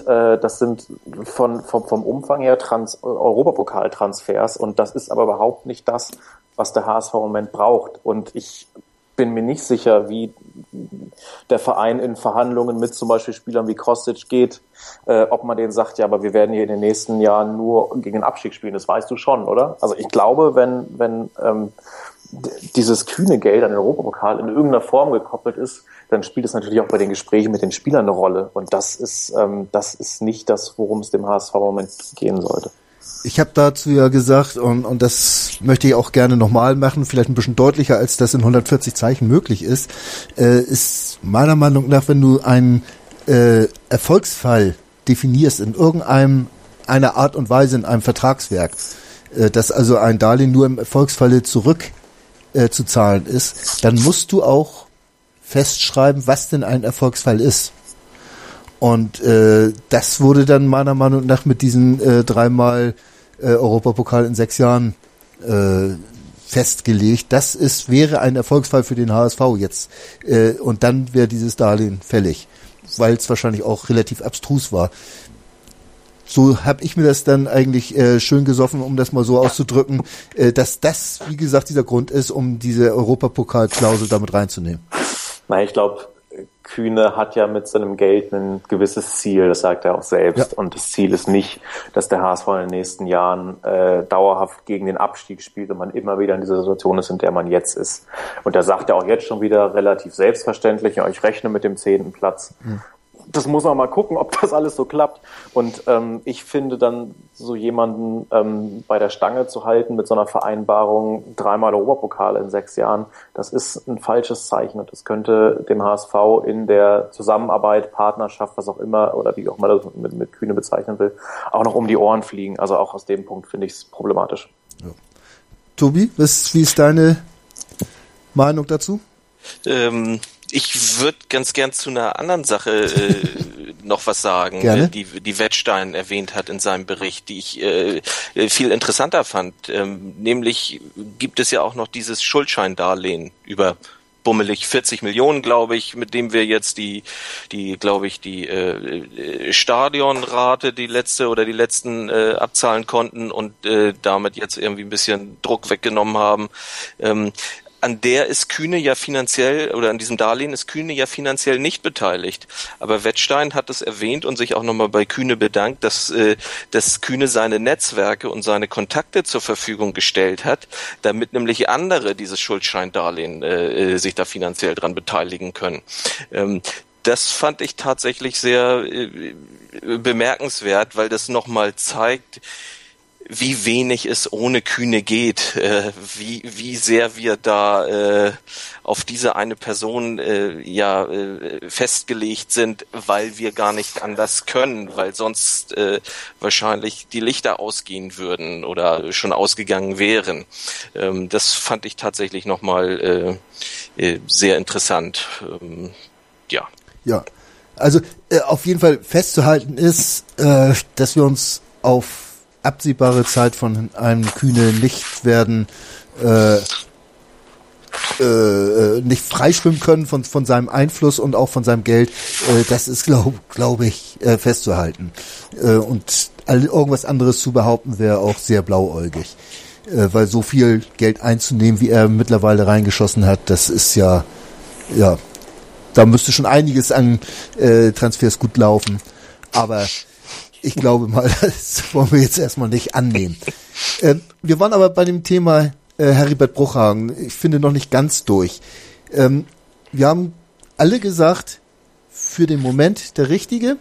vom Umfang her Europapokal-Transfers, und das ist aber überhaupt nicht das, was der HSV im Moment braucht. Und ich bin mir nicht sicher, wie der Verein in Verhandlungen mit zum Beispiel Spielern wie Kostic geht, ob man denen sagt, ja, aber wir werden hier in den nächsten Jahren nur gegen den Abstieg spielen. Das weißt du schon, oder? Also ich glaube, wenn dieses kühne Geld an den Europapokal in irgendeiner Form gekoppelt ist, dann spielt es natürlich auch bei den Gesprächen mit den Spielern eine Rolle. Und das ist nicht das, worum es dem HSV im Moment gehen sollte. Ich habe dazu ja gesagt, und das möchte ich auch gerne nochmal machen, vielleicht ein bisschen deutlicher, als das in 140 Zeichen möglich ist meiner Meinung nach, wenn du einen Erfolgsfall definierst in irgendeiner Art und Weise in einem Vertragswerk, dass also ein Darlehen nur im Erfolgsfalle zurück zu zahlen ist, dann musst du auch festschreiben, was denn ein Erfolgsfall ist. Und das wurde dann meiner Meinung nach mit diesen 3-mal Europapokal in 6 Jahren festgelegt. Das wäre ein Erfolgsfall für den HSV jetzt. Und dann wäre dieses Darlehen fällig, weil es wahrscheinlich auch relativ abstrus war. So habe ich mir das dann eigentlich schön gesoffen, um das mal so auszudrücken, dass das, wie gesagt, dieser Grund ist, um diese Europapokalklausel damit reinzunehmen. Na, ich glaube, Kühne hat ja mit seinem Geld ein gewisses Ziel, das sagt er auch selbst. Ja. Und das Ziel ist nicht, dass der HSV in den nächsten Jahren dauerhaft gegen den Abstieg spielt und man immer wieder in dieser Situation ist, in der man jetzt ist. Und da sagt er auch jetzt schon wieder relativ selbstverständlich, ich rechne mit dem 10. Platz. Das muss man mal gucken, ob das alles so klappt. Und ich finde dann, so jemanden bei der Stange zu halten mit so einer Vereinbarung, 3-mal Europapokal in 6 Jahren, das ist ein falsches Zeichen. Und das könnte dem HSV in der Zusammenarbeit, Partnerschaft, was auch immer, oder wie auch immer das mit Kühne bezeichnen will, auch noch um die Ohren fliegen. Also auch aus dem Punkt finde ich es problematisch. Ja. Tobi, wie ist deine Meinung dazu? Ich würde ganz gern zu einer anderen Sache noch was sagen, die Wettstein erwähnt hat in seinem Bericht, die ich viel interessanter fand. Nämlich gibt es ja auch noch dieses Schuldscheindarlehen über bummelig 40 Millionen, glaube ich, mit dem wir jetzt die Stadionrate, die letzten abzahlen konnten und damit jetzt irgendwie ein bisschen Druck weggenommen haben. An der ist Kühne ja finanziell, oder an diesem Darlehen ist Kühne ja finanziell nicht beteiligt. Aber Wettstein hat es erwähnt und sich auch nochmal bei Kühne bedankt, dass Kühne seine Netzwerke und seine Kontakte zur Verfügung gestellt hat, damit nämlich andere dieses Schuldscheindarlehen sich da finanziell dran beteiligen können. Das fand ich tatsächlich sehr bemerkenswert, weil das nochmal zeigt, wie wenig es ohne Kühne geht, wie sehr wir da auf diese eine Person festgelegt sind, weil wir gar nicht anders können, weil sonst wahrscheinlich die Lichter ausgehen würden oder schon ausgegangen wären. Das fand ich tatsächlich nochmal sehr interessant. Ja, also auf jeden Fall festzuhalten ist, dass wir uns auf absehbare Zeit von einem Kühne nicht werden nicht freischwimmen können von seinem Einfluss und auch von seinem Geld. Das ist, glaube ich, festzuhalten. Und irgendwas anderes zu behaupten, wäre auch sehr blauäugig. Weil so viel Geld einzunehmen, wie er mittlerweile reingeschossen hat, das ist ja, da müsste schon einiges an Transfers gut laufen. Aber ich glaube mal, das wollen wir jetzt erstmal nicht annehmen. Wir waren aber bei dem Thema Heribert Bruchhagen, ich finde, noch nicht ganz durch. Wir haben alle gesagt, für den Moment der Richtige.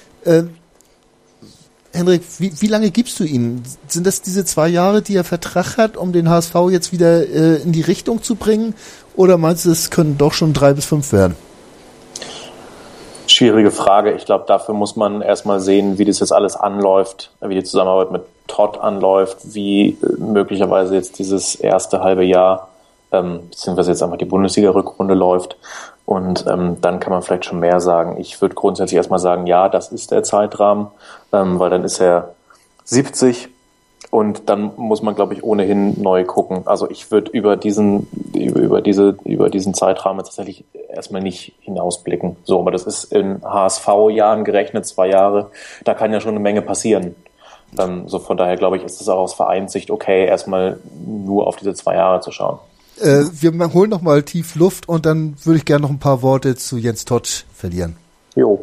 Henrik, wie lange gibst du ihm? Sind das diese 2 Jahre, die er Vertrag hat, um den HSV jetzt wieder in die Richtung zu bringen? Oder meinst du, es können doch schon 3 bis 5 werden? Schwierige Frage. Ich glaube, dafür muss man erstmal sehen, wie das jetzt alles anläuft, wie die Zusammenarbeit mit Todd anläuft, wie möglicherweise jetzt dieses erste halbe Jahr, beziehungsweise jetzt einfach die Bundesliga-Rückrunde läuft. Und dann kann man vielleicht schon mehr sagen. Ich würde grundsätzlich erstmal sagen, ja, das ist der Zeitrahmen, weil dann ist er 70 und dann muss man, glaube ich, ohnehin neu gucken. Also ich würde über diesen Zeitrahmen tatsächlich erstmal nicht hinausblicken. So, aber das ist in HSV-Jahren gerechnet, 2 Jahre, da kann ja schon eine Menge passieren. So von daher, glaube ich, ist es auch aus Vereinssicht okay, erstmal nur auf diese 2 Jahre zu schauen. Wir holen noch mal tief Luft und dann würde ich gerne noch ein paar Worte zu Jens Todt verlieren. Jo.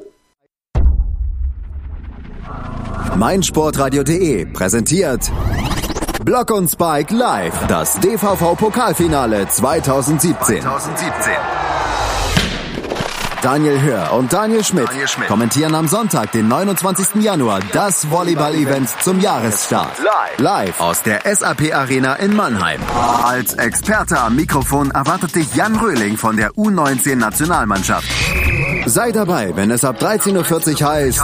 meinsportradio.de präsentiert Block und Spike live, das DVV-Pokalfinale 2017. Daniel Hör und Daniel Schmidt kommentieren am Sonntag, den 29. Januar, das Volleyball-Event zum Jahresstart. Live aus der SAP Arena in Mannheim. Als Experte am Mikrofon erwartet dich Jan Röhling von der U19-Nationalmannschaft. Sei dabei, wenn es ab 13.40 Uhr heißt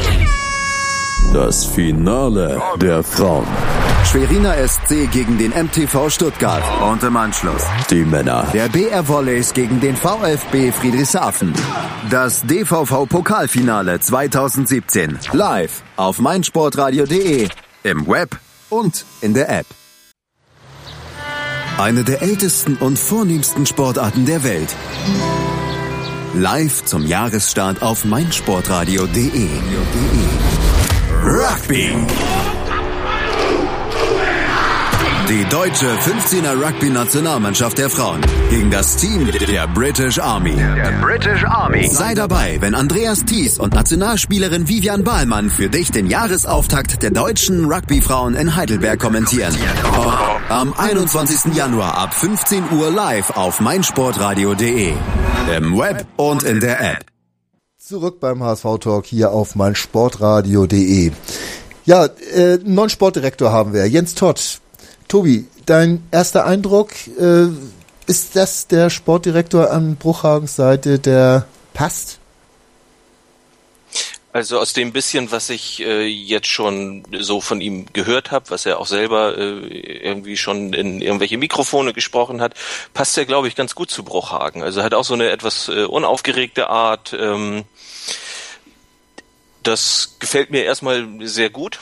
das Finale der Frauen. Schweriner SC gegen den MTV Stuttgart. Und im Anschluss die Männer der BR Volleys gegen den VfB Friedrichshafen. Das DVV-Pokalfinale 2017. Live auf meinsportradio.de, im Web und in der App. Eine der ältesten und vornehmsten Sportarten der Welt. Live zum Jahresstart auf meinsportradio.de. Rugby. Die deutsche 15er Rugby-Nationalmannschaft der Frauen gegen das Team der British Army. Sei dabei, wenn Andreas Thies und Nationalspielerin Vivian Bahlmann für dich den Jahresauftakt der deutschen Rugby-Frauen in Heidelberg kommentieren. Am 21. Januar ab 15 Uhr live auf meinsportradio.de. Im Web und in der App. Zurück beim HSV-Talk hier auf meinsportradio.de. Ja, einen neuen Sportdirektor haben wir, Jens Todt. Tobi, dein erster Eindruck, ist das der Sportdirektor an Bruchhagens Seite, der passt? Also aus dem bisschen, was ich jetzt schon so von ihm gehört habe, was er auch selber irgendwie schon in irgendwelche Mikrofone gesprochen hat, passt er, glaube ich, ganz gut zu Bruchhagen. Also er hat auch so eine etwas unaufgeregte Art. Das gefällt mir erstmal sehr gut.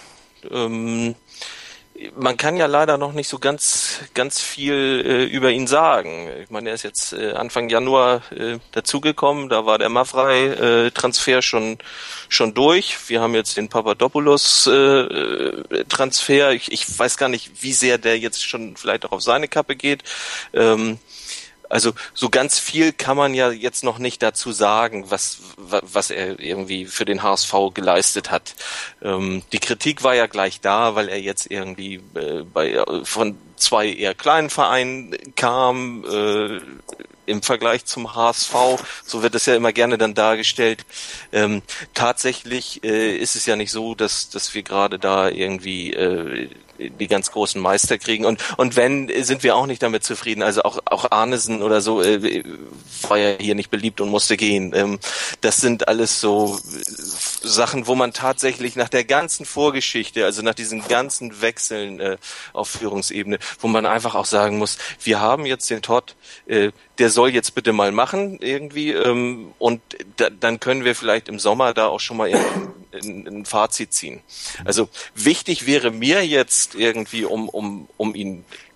Man kann ja leider noch nicht so ganz viel über ihn sagen. Ich meine, er ist jetzt Anfang Januar dazugekommen, da war der Mavrei-Transfer schon durch. Wir haben jetzt den Papadopoulos-Transfer. Ich weiß gar nicht, wie sehr der jetzt schon vielleicht auch auf seine Kappe geht. Also so ganz viel kann man ja jetzt noch nicht dazu sagen, was er irgendwie für den HSV geleistet hat. Die Kritik war ja gleich da, weil er jetzt irgendwie von 2 eher kleinen Vereinen kam, im Vergleich zum HSV, so wird es ja immer gerne dann dargestellt. Tatsächlich ist es ja nicht so, dass wir gerade da irgendwie die ganz großen Meister kriegen und wenn, sind wir auch nicht damit zufrieden. Also auch Arnesen oder so war ja hier nicht beliebt und musste gehen. Das sind alles so Sachen, wo man tatsächlich nach der ganzen Vorgeschichte, also nach diesen ganzen Wechseln auf Führungsebene, wo man einfach auch sagen muss, wir haben jetzt den Todd, der soll jetzt bitte mal machen irgendwie und dann können wir vielleicht im Sommer da auch schon mal ein Fazit ziehen. Also wichtig wäre mir jetzt irgendwie, um ihn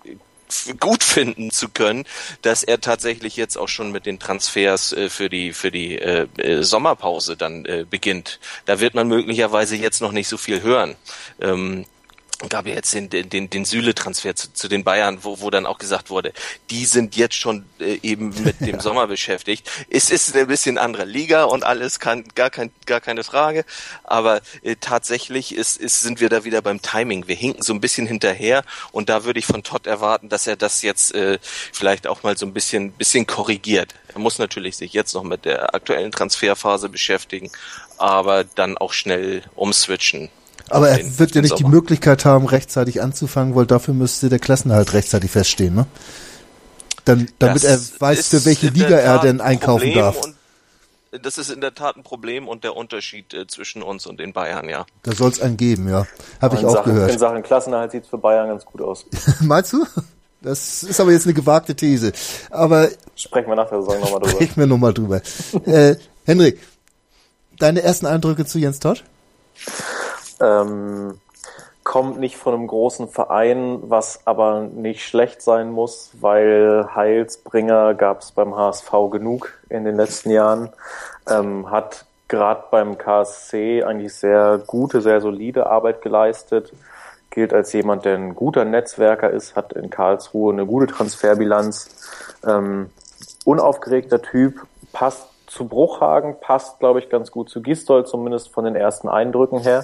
gut finden zu können, dass er tatsächlich jetzt auch schon mit den Transfers für die Sommerpause dann beginnt. Da wird man möglicherweise jetzt noch nicht so viel hören. Gab ja jetzt den Süle-Transfer zu den Bayern, wo dann auch gesagt wurde, die sind jetzt schon eben mit dem Sommer beschäftigt. Es ist eine bisschen andere Liga und alles gar keine Frage, aber tatsächlich sind wir da wieder beim Timing. Wir hinken so ein bisschen hinterher und da würde ich von Todd erwarten, dass er das jetzt vielleicht auch mal so ein bisschen korrigiert. Er muss natürlich sich jetzt noch mit der aktuellen Transferphase beschäftigen, aber dann auch schnell umswitchen. Aber er wird ja nicht die Möglichkeit haben, rechtzeitig anzufangen, weil dafür müsste der Klassenerhalt rechtzeitig feststehen, ne? Damit er weiß, für welche Liga er denn einkaufen darf. Das ist in der Tat ein Problem und der Unterschied zwischen uns und den Bayern, ja. Da soll es einen geben, ja. Habe ich auch gehört. In Sachen Klassenerhalt sieht es für Bayern ganz gut aus. Meinst du? Das ist aber jetzt eine gewagte These. Aber sprechen wir nach der Saison nochmal drüber. Sprechen wir nochmal drüber. Henrik, deine ersten Eindrücke zu Jens Todt? Kommt nicht von einem großen Verein, was aber nicht schlecht sein muss, weil Heilsbringer gab es beim HSV genug in den letzten Jahren. Hat gerade beim KSC eigentlich sehr gute, sehr solide Arbeit geleistet. Gilt als jemand, der ein guter Netzwerker ist, hat in Karlsruhe eine gute Transferbilanz. Unaufgeregter Typ, passt zu Bruchhagen, passt, glaube ich, ganz gut zu Gisdol, zumindest von den ersten Eindrücken her.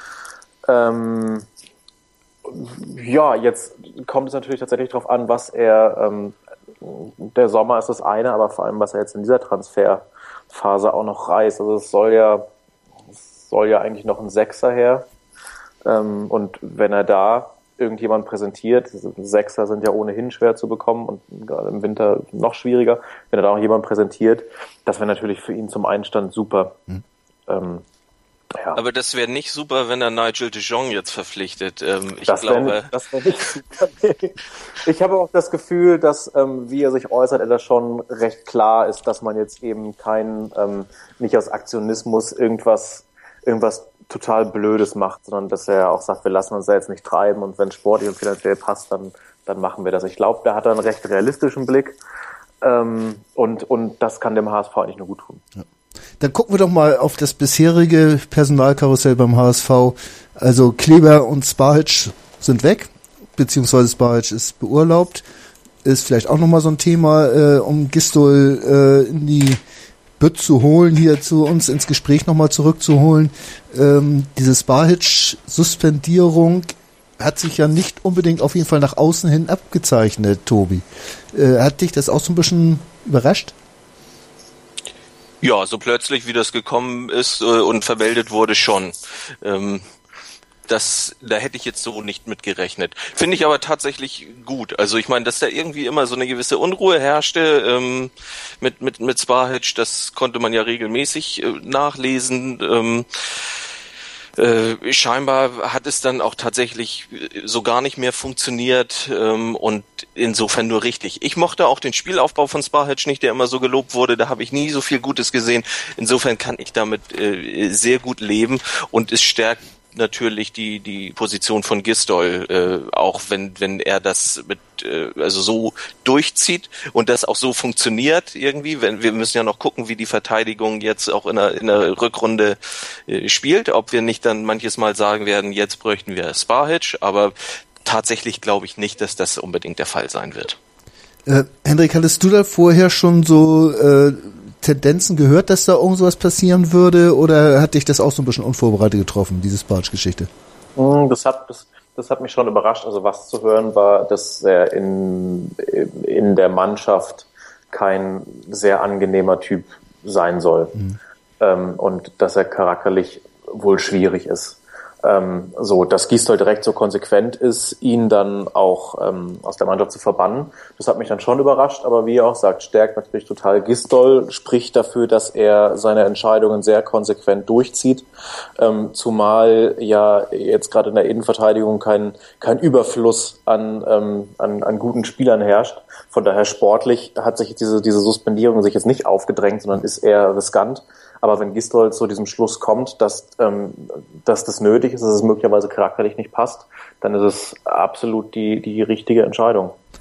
Ja, jetzt kommt es natürlich tatsächlich darauf an, was er, der Sommer ist das eine, aber vor allem, was er jetzt in dieser Transferphase auch noch reißt. Also es soll ja eigentlich noch ein Sechser her. Und wenn er da irgendjemand präsentiert, Sechser sind ja ohnehin schwer zu bekommen und gerade im Winter noch schwieriger, wenn er da auch jemand präsentiert, das wäre natürlich für ihn zum Einstand super. Ja. Aber das wäre nicht super, wenn er Nigel de Jong jetzt verpflichtet. Das wäre nicht super. Ich habe auch das Gefühl, dass, wie er sich äußert, er da schon recht klar ist, dass man jetzt eben nicht aus Aktionismus irgendwas total Blödes macht, sondern dass er auch sagt, wir lassen uns da jetzt nicht treiben und wenn sportlich und finanziell passt, dann machen wir das. Ich glaube, da hat er einen recht realistischen Blick und das kann dem HSV eigentlich nur gut tun. Ja. Dann gucken wir doch mal auf das bisherige Personalkarussell beim HSV. Also Kleber und Spahic sind weg, beziehungsweise Spahic ist beurlaubt. Ist vielleicht auch nochmal so ein Thema, um Gisdol in die Bütt zu holen, hier zu uns ins Gespräch nochmal zurückzuholen. Diese Spahic-Suspendierung hat sich ja nicht unbedingt auf jeden Fall nach außen hin abgezeichnet, Tobi. Hat dich das auch so ein bisschen überrascht? Ja, so plötzlich, wie das gekommen ist und vermeldet wurde, schon. Da hätte ich jetzt so nicht mit gerechnet. Finde ich aber tatsächlich gut. Also ich meine, dass da irgendwie immer so eine gewisse Unruhe herrschte mit Spahic, das konnte man ja regelmäßig nachlesen. Scheinbar hat es dann auch tatsächlich so gar nicht mehr funktioniert und insofern nur richtig. Ich mochte auch den Spielaufbau von Spahic nicht, der immer so gelobt wurde, da habe ich nie so viel Gutes gesehen. Insofern kann ich damit sehr gut leben und es stärkt natürlich die Position von Gisdol, auch wenn er das also so durchzieht und das auch so funktioniert irgendwie. Wir müssen ja noch gucken, wie die Verteidigung jetzt auch in der Rückrunde spielt, ob wir nicht dann manches Mal sagen werden, jetzt bräuchten wir Spahic, aber tatsächlich glaube ich nicht, dass das unbedingt der Fall sein wird. Hendrik, hattest du da vorher schon so Tendenzen gehört, dass da irgendwas passieren würde, oder hat dich das auch so ein bisschen unvorbereitet getroffen, diese Spahic-Geschichte? Das hat mich schon überrascht. Also was zu hören war, dass er in der Mannschaft kein sehr angenehmer Typ sein soll. Und dass er charakterlich wohl schwierig ist. So, dass Gisdol direkt so konsequent ist, ihn dann auch aus der Mannschaft zu verbannen. Das hat mich dann schon überrascht, aber wie ihr auch sagt, stärkt natürlich total Gisdol, spricht dafür, dass er seine Entscheidungen sehr konsequent durchzieht, zumal ja jetzt gerade in der Innenverteidigung kein Überfluss an guten Spielern herrscht. Von daher sportlich hat sich diese Suspendierung sich jetzt nicht aufgedrängt, sondern ist eher riskant. Aber wenn Gisdol zu diesem Schluss kommt, dass das nötig ist, dass es möglicherweise charakterlich nicht passt, dann ist es absolut die richtige Entscheidung.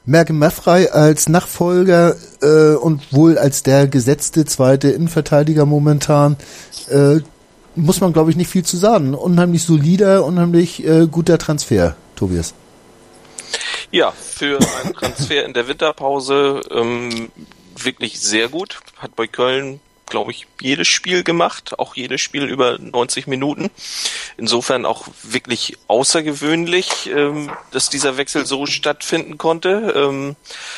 Merke Maffrey als Nachfolger und wohl als der gesetzte zweite Innenverteidiger momentan, muss man, glaube ich, nicht viel zu sagen. Unheimlich solider, unheimlich guter Transfer, Tobias. Ja, für einen Transfer in der Winterpause wirklich sehr gut. Hat bei Köln, glaube ich, jedes Spiel gemacht, auch jedes Spiel über 90 Minuten. Insofern auch wirklich außergewöhnlich, dass dieser Wechsel so stattfinden konnte.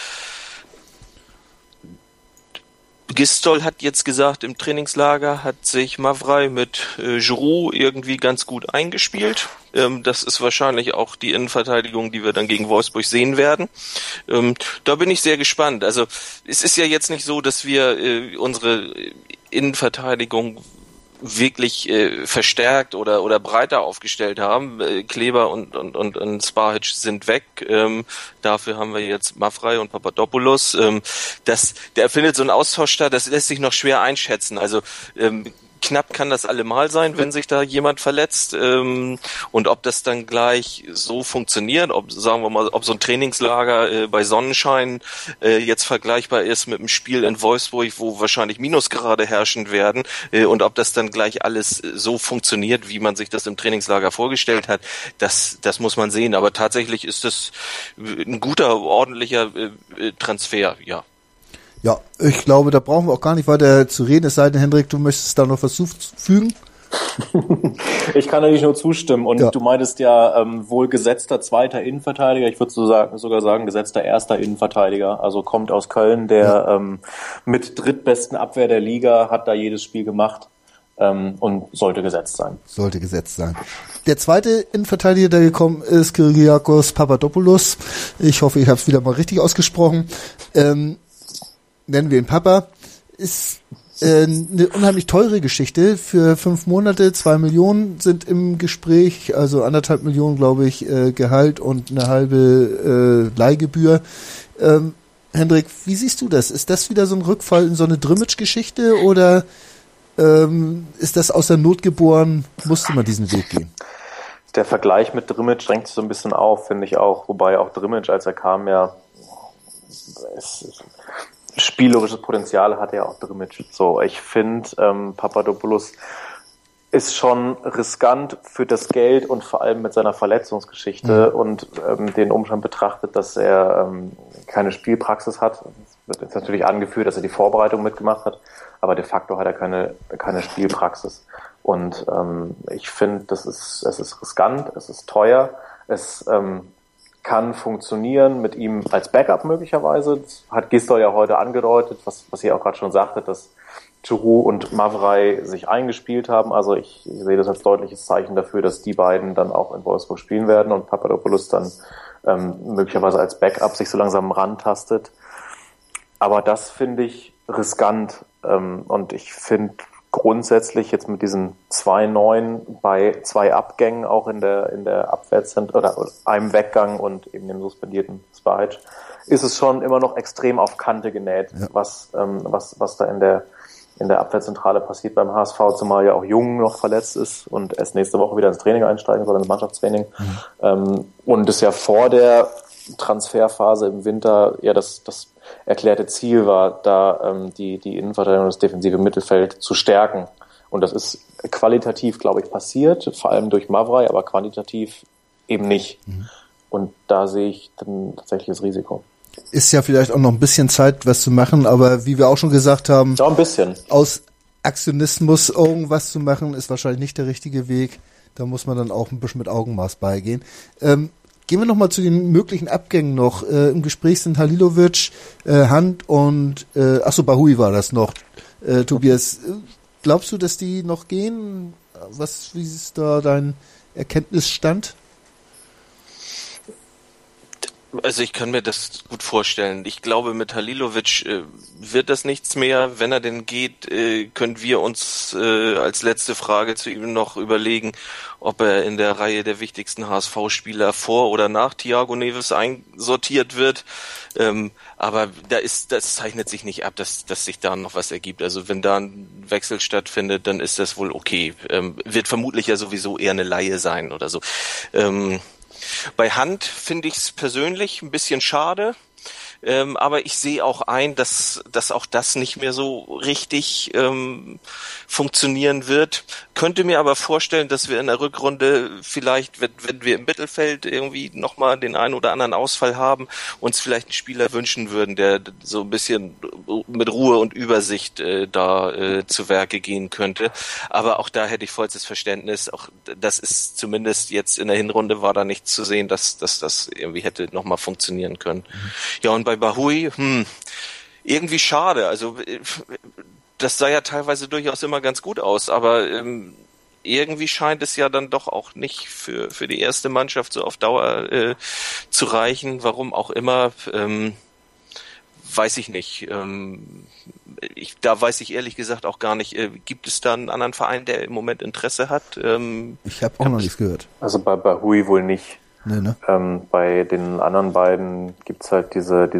Gistol hat jetzt gesagt, im Trainingslager hat sich Mavrei mit Giroud irgendwie ganz gut eingespielt. Das ist wahrscheinlich auch die Innenverteidigung, die wir dann gegen Wolfsburg sehen werden. Da bin ich sehr gespannt. Also es ist ja jetzt nicht so, dass wir unsere Innenverteidigung wirklich verstärkt oder breiter aufgestellt haben. Kleber und Spahic sind weg. Dafür haben wir jetzt Mavrei und Papadopoulos. Der findet so ein Austausch statt, das lässt sich noch schwer einschätzen. Also knapp kann das allemal sein, wenn sich da jemand verletzt. Und ob das dann gleich so funktioniert, ob so ein Trainingslager bei Sonnenschein jetzt vergleichbar ist mit einem Spiel in Wolfsburg, wo wahrscheinlich Minusgrade herrschen werden, und ob das dann gleich alles so funktioniert, wie man sich das im Trainingslager vorgestellt hat, das muss man sehen. Aber tatsächlich ist das ein guter, ordentlicher Transfer, ja. Ja, ich glaube, da brauchen wir auch gar nicht weiter zu reden, es sei denn, Hendrik, du möchtest da noch was zufügen? Ich kann natürlich nur zustimmen. Und Du meintest ja wohl gesetzter zweiter Innenverteidiger. Ich würde sogar sagen gesetzter erster Innenverteidiger. Also kommt aus Köln, der mit drittbesten Abwehr der Liga, hat da jedes Spiel gemacht und sollte gesetzt sein. Sollte gesetzt sein. Der zweite Innenverteidiger, der gekommen ist, Kyriakos Papadopoulos. Ich hoffe, ich habe es wieder mal richtig ausgesprochen. Nennen wir ihn Papa, ist eine unheimlich teure Geschichte. Für 5 Monate, 2 Millionen sind im Gespräch, also 1,5 Millionen, glaube ich, Gehalt und eine halbe Leihgebühr. Hendrik, wie siehst du das? Ist das wieder so ein Rückfall in so eine Drimmitsch-Geschichte oder ist das aus der Not geboren, musste man diesen Weg gehen? Der Vergleich mit Drimmitsch drängt sich so ein bisschen auf, finde ich auch. Wobei auch Drimmitsch, als er kam, ja spielerisches Potenzial hatte ja auch Drimmitsch. So, ich finde, Papadopoulos ist schon riskant für das Geld und vor allem mit seiner Verletzungsgeschichte und den Umstand betrachtet, dass er keine Spielpraxis hat. Es wird jetzt natürlich angeführt, dass er die Vorbereitung mitgemacht hat, aber de facto hat er keine Spielpraxis. Und ich finde, es ist riskant, es ist teuer, es kann funktionieren mit ihm als Backup möglicherweise. Das hat Gistol ja heute angedeutet, was ihr auch gerade schon sagtet, dass Giroud und Mavrei sich eingespielt haben. Also ich sehe das als deutliches Zeichen dafür, dass die beiden dann auch in Wolfsburg spielen werden und Papadopoulos dann möglicherweise als Backup sich so langsam rantastet. Aber das finde ich riskant und ich finde grundsätzlich jetzt mit diesen 2 Neuen bei 2 Abgängen auch in der Abwehrzentrum oder einem Weggang und eben dem suspendierten Spahic ist es schon immer noch extrem auf Kante genäht, was da in der Abwehrzentrale passiert beim HSV, zumal ja auch Jung noch verletzt ist und erst nächste Woche wieder ins Training einsteigen soll, ins Mannschaftstraining. Und es ja vor der Transferphase im Winter ja das erklärte Ziel war, da die Innenverteidigung und das defensive Mittelfeld zu stärken. Und das ist qualitativ, glaube ich, passiert, vor allem durch Mavrei, aber quantitativ eben nicht. Und da sehe ich dann tatsächlich das Risiko. Ist ja vielleicht auch noch ein bisschen Zeit, was zu machen, aber wie wir auch schon gesagt haben, ja, ein bisschen. Aus Aktionismus irgendwas zu machen, ist wahrscheinlich nicht der richtige Weg. Da muss man dann auch ein bisschen mit Augenmaß beigehen. Gehen wir nochmal zu den möglichen Abgängen noch. Im Gespräch sind Halilovic, Hand und Bahoui war das noch. Tobias, glaubst du, dass die noch gehen? Wie ist da dein Erkenntnisstand? Also ich kann mir das gut vorstellen. Ich glaube, mit Halilovic wird das nichts mehr. Wenn er denn geht, können wir uns als letzte Frage zu ihm noch überlegen, ob er in der Reihe der wichtigsten HSV-Spieler vor oder nach Thiago Neves einsortiert wird. Aber das zeichnet sich nicht ab, dass sich da noch was ergibt. Also wenn da ein Wechsel stattfindet, dann ist das wohl okay. Wird vermutlich ja sowieso eher eine Leihe sein oder so. Bei Hand finde ich es persönlich ein bisschen schade. Aber ich sehe auch ein, dass auch das nicht mehr so richtig funktionieren wird. Könnte mir aber vorstellen, dass wir in der Rückrunde vielleicht, wenn wir im Mittelfeld irgendwie nochmal den einen oder anderen Ausfall haben, uns vielleicht einen Spieler wünschen würden, der so ein bisschen mit Ruhe und Übersicht zu Werke gehen könnte. Aber auch da hätte ich vollstes Verständnis. Auch das ist zumindest jetzt in der Hinrunde war da nichts zu sehen, dass das irgendwie hätte nochmal funktionieren können. Ja, und bei Bahoui, irgendwie schade. Also das sah ja teilweise durchaus immer ganz gut aus, aber irgendwie scheint es ja dann doch auch nicht für die erste Mannschaft so auf Dauer zu reichen. Warum auch immer, weiß ich nicht. Da weiß ich ehrlich gesagt auch gar nicht. Gibt es da einen anderen Verein, der im Moment Interesse hat? Ich habe auch noch nichts gehört. Also bei Bahoui wohl nicht. Nee, ne? Bei den anderen beiden gibt's halt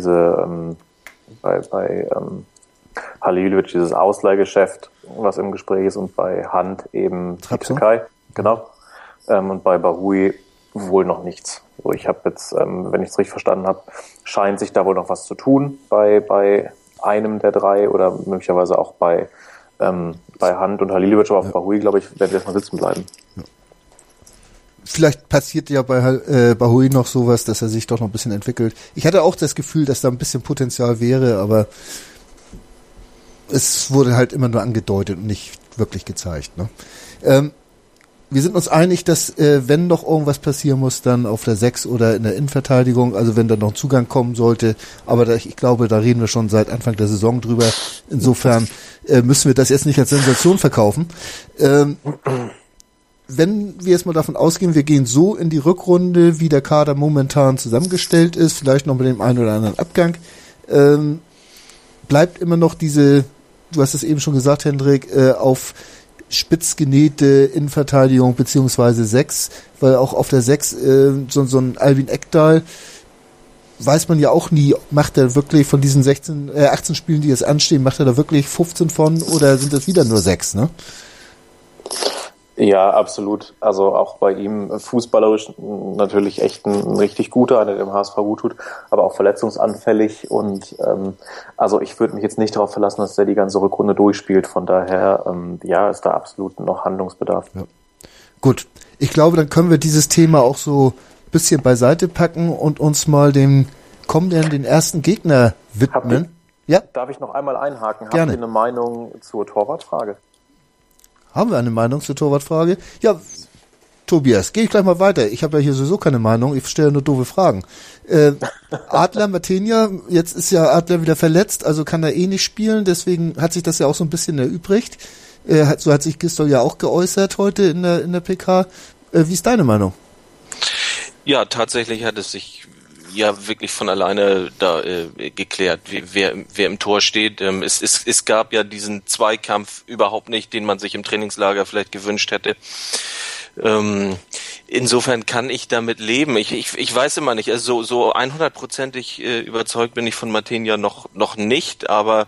bei Halilovic dieses Ausleihgeschäft, was im Gespräch ist, und bei Hand eben die Türkei. Genau. Und bei Bahoui wohl noch nichts. So, ich habe jetzt, wenn ich es richtig verstanden habe, scheint sich da wohl noch was zu tun bei einem der drei oder möglicherweise auch bei Hand und Halilovic, aber auf Bahoui, glaube ich, werden wir erstmal sitzen bleiben. Ja. Vielleicht passiert ja bei Bahoui noch sowas, dass er sich doch noch ein bisschen entwickelt. Ich hatte auch das Gefühl, dass da ein bisschen Potenzial wäre, aber es wurde halt immer nur angedeutet und nicht wirklich gezeigt. Ne? Wir sind uns einig, dass wenn noch irgendwas passieren muss, dann auf der 6 oder in der Innenverteidigung, also wenn da noch ein Zugang kommen sollte, aber ich glaube, da reden wir schon seit Anfang der Saison drüber. Insofern müssen wir das jetzt nicht als Sensation verkaufen. Wenn wir jetzt mal davon ausgehen, wir gehen so in die Rückrunde, wie der Kader momentan zusammengestellt ist, vielleicht noch mit dem einen oder anderen Abgang, bleibt immer noch diese, du hast es eben schon gesagt, Hendrik, auf spitz genähte Innenverteidigung beziehungsweise 6, weil auch auf der 6 so ein Alvin Ekdal, weiß man ja auch nie, macht er wirklich von diesen 18 Spielen, die jetzt anstehen, macht er da wirklich 15 von oder sind das wieder nur 6, ne? Ja, absolut. Also auch bei ihm fußballerisch natürlich echt ein richtig guter, einer, der dem HSV gut tut, aber auch verletzungsanfällig und also ich würde mich jetzt nicht darauf verlassen, dass der die ganze Rückrunde durchspielt. Von daher, ist da absolut noch Handlungsbedarf. Ja. Gut, ich glaube, dann können wir dieses Thema auch so ein bisschen beiseite packen und uns mal den ersten Gegner widmen. Darf ich noch einmal einhaken? Gerne. Habt ihr eine Meinung zur Torwartfrage? Haben wir eine Meinung zur Torwartfrage? Ja, Tobias, gehe ich gleich mal weiter. Ich habe ja hier sowieso keine Meinung, ich stelle nur doofe Fragen. Adler, Matenia, jetzt ist ja Adler wieder verletzt, also kann er nicht spielen, deswegen hat sich das ja auch so ein bisschen erübrigt. So hat sich Gistol ja auch geäußert heute in der PK. Wie ist deine Meinung? Ja, tatsächlich hat es sich ja wirklich von alleine da geklärt, wer im Tor steht. Es gab ja diesen Zweikampf überhaupt nicht, den man sich im Trainingslager vielleicht gewünscht hätte. Insofern kann ich damit leben. Ich weiß immer nicht, also so 100%ig überzeugt bin ich von Matenia noch nicht, aber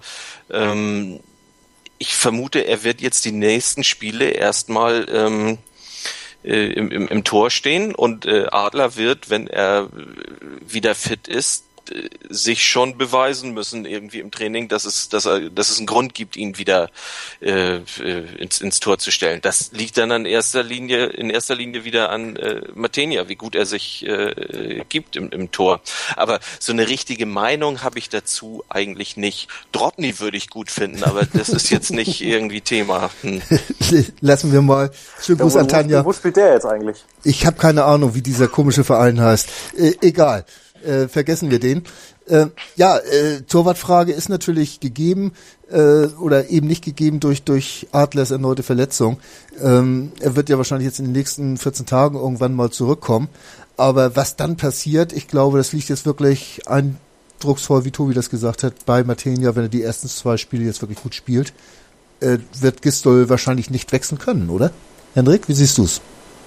ich vermute, er wird jetzt die nächsten Spiele erstmal im Tor stehen und Adler wird, wenn er wieder fit ist, sich schon beweisen müssen irgendwie im Training, dass es einen Grund gibt, ihn wieder ins Tor zu stellen. Das liegt dann in erster Linie wieder an Matenia, wie gut er sich gibt im Tor. Aber so eine richtige Meinung habe ich dazu eigentlich nicht. Drobny würde ich gut finden, aber das ist jetzt nicht irgendwie Thema. Lassen wir mal. Schönen Gruß an Tanja. Wo spielt der jetzt eigentlich? Ich habe keine Ahnung, wie dieser komische Verein heißt. Egal. Vergessen wir den. Torwartfrage ist natürlich gegeben oder eben nicht gegeben durch Adlers erneute Verletzung. Er wird ja wahrscheinlich jetzt in den nächsten 14 Tagen irgendwann mal zurückkommen. Aber was dann passiert, ich glaube, das liegt jetzt wirklich eindrucksvoll, wie Tobi das gesagt hat, bei Matenia, wenn er die ersten 2 Spiele jetzt wirklich gut spielt, wird Gistol wahrscheinlich nicht wechseln können, oder? Hendrik, wie siehst du's?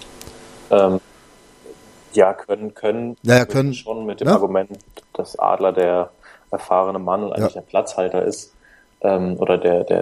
Ja, können schon mit dem Argument, dass Adler der erfahrene Mann und eigentlich der Platzhalter ist. oder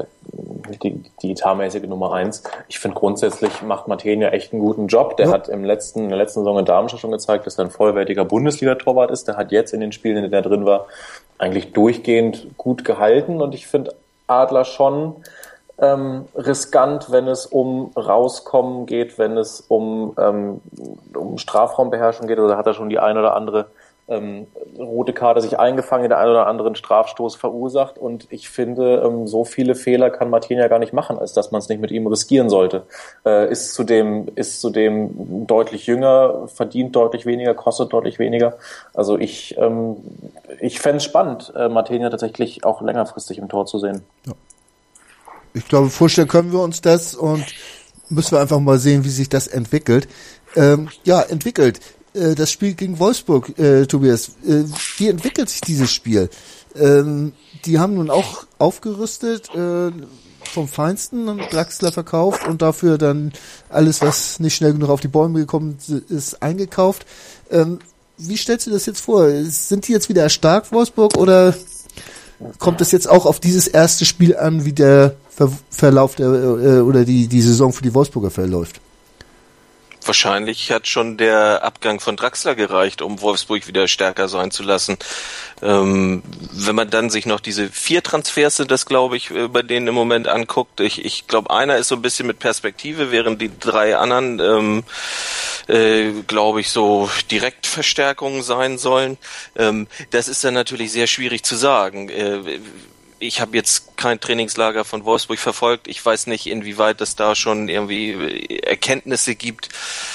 die etatmäßige Nummer 1. Ich finde grundsätzlich macht Matenia echt einen guten Job. Der hat in der letzten Saison in Darmstadt schon gezeigt, dass er ein vollwertiger Bundesliga-Torwart ist. Der hat jetzt in den Spielen, in denen er drin war, eigentlich durchgehend gut gehalten. Und ich finde Adler schon riskant, wenn es um Rauskommen geht, wenn es um Strafraumbeherrschung geht. Oder hat er schon die ein oder andere rote Karte sich eingefangen, den einen oder anderen Strafstoß verursacht, und ich finde, so viele Fehler kann Matenia gar nicht machen, als dass man es nicht mit ihm riskieren sollte. Ist zudem deutlich jünger, verdient deutlich weniger, kostet deutlich weniger. Also ich fände es spannend, Matenia tatsächlich auch längerfristig im Tor zu sehen. Ja. Ich glaube, vorstellen können wir uns das, und müssen wir einfach mal sehen, wie sich das entwickelt. Entwickelt. Das Spiel gegen Wolfsburg, Tobias, wie entwickelt sich dieses Spiel? Die haben nun auch aufgerüstet, vom Feinsten, Draxler verkauft und dafür dann alles, was nicht schnell genug auf die Bäume gekommen ist, eingekauft. Wie stellst du das jetzt vor? Sind die jetzt wieder erstarkt, Wolfsburg, oder kommt es jetzt auch auf dieses erste Spiel an, wie der Verlauf oder die Saison für die Wolfsburger verläuft? Wahrscheinlich hat schon der Abgang von Draxler gereicht, um Wolfsburg wieder stärker sein zu lassen. Wenn man dann sich noch diese 4 Transfers sind, das glaube ich, bei denen im Moment anguckt. Ich glaube, einer ist so ein bisschen mit Perspektive, während die 3 anderen, glaube ich, so Direktverstärkungen sein sollen. Das ist dann natürlich sehr schwierig zu sagen. Ich habe jetzt kein Trainingslager von Wolfsburg verfolgt. Ich weiß nicht, inwieweit es da schon irgendwie Erkenntnisse gibt,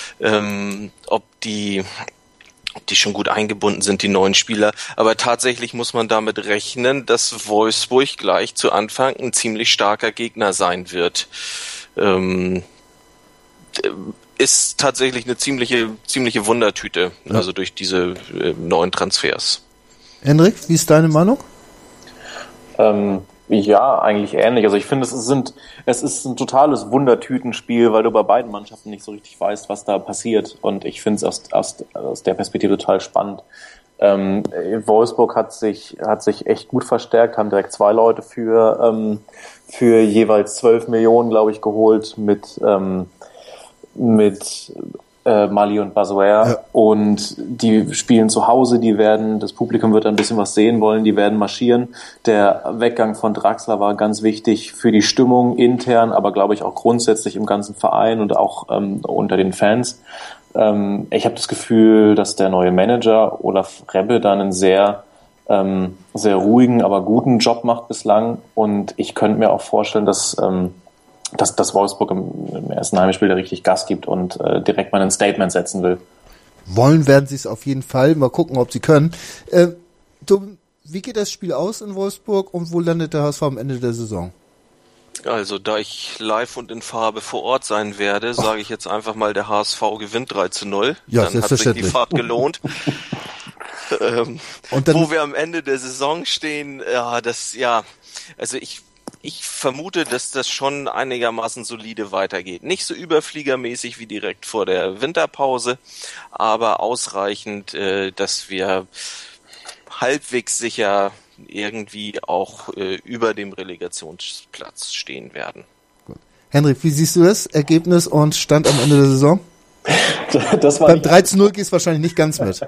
ob die schon gut eingebunden sind, die neuen Spieler. Aber tatsächlich muss man damit rechnen, dass Wolfsburg gleich zu Anfang ein ziemlich starker Gegner sein wird. Ist tatsächlich eine ziemliche Wundertüte, also durch diese neuen Transfers. Hendrik, wie ist deine Meinung? Ja, eigentlich ähnlich. Also ich finde, es ist ein totales Wundertütenspiel, weil du bei beiden Mannschaften nicht so richtig weißt, was da passiert. Und ich finde es aus der Perspektive total spannend. Wolfsburg hat sich echt gut verstärkt, haben direkt 2 Leute für jeweils 12 Millionen, glaube ich, geholt mit Mali und Bazoer, ja. Und die spielen zu Hause, das Publikum wird ein bisschen was sehen wollen, die werden marschieren. Der Weggang von Draxler war ganz wichtig für die Stimmung intern, aber glaube ich auch grundsätzlich im ganzen Verein und auch unter den Fans. Ich habe das Gefühl, dass der neue Manager Olaf Rebbe dann einen sehr ruhigen, aber guten Job macht bislang, und ich könnte mir auch vorstellen, dass Wolfsburg im ersten Heimspiel da richtig Gas gibt und direkt mal ein Statement setzen will. Wollen werden sie es auf jeden Fall. Mal gucken, ob sie können. Wie geht das Spiel aus in Wolfsburg, und wo landet der HSV am Ende der Saison? Also, da ich live und in Farbe vor Ort sein werde, sage ich jetzt einfach mal, der HSV gewinnt 3-0. Ja, dann hat sich die Fahrt gelohnt. Und dann, wo wir am Ende der Saison stehen, also ich vermute, dass das schon einigermaßen solide weitergeht. Nicht so überfliegermäßig wie direkt vor der Winterpause, aber ausreichend, dass wir halbwegs sicher irgendwie auch über dem Relegationsplatz stehen werden. Gut. Henrik, wie siehst du das? Ergebnis und Stand am Ende der Saison? Das war beim 3-0 gehst du wahrscheinlich nicht ganz mit.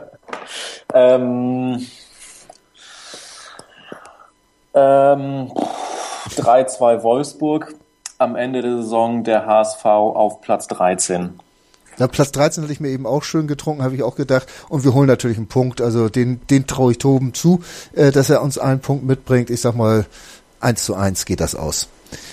3-2 Wolfsburg, am Ende der Saison der HSV auf Platz 13. Ja, Platz 13 hatte ich mir eben auch schön getrunken, habe ich auch gedacht. Und wir holen natürlich einen Punkt, also den traue ich Toben zu, dass er uns einen Punkt mitbringt. Ich sag mal, 1:1 geht das aus.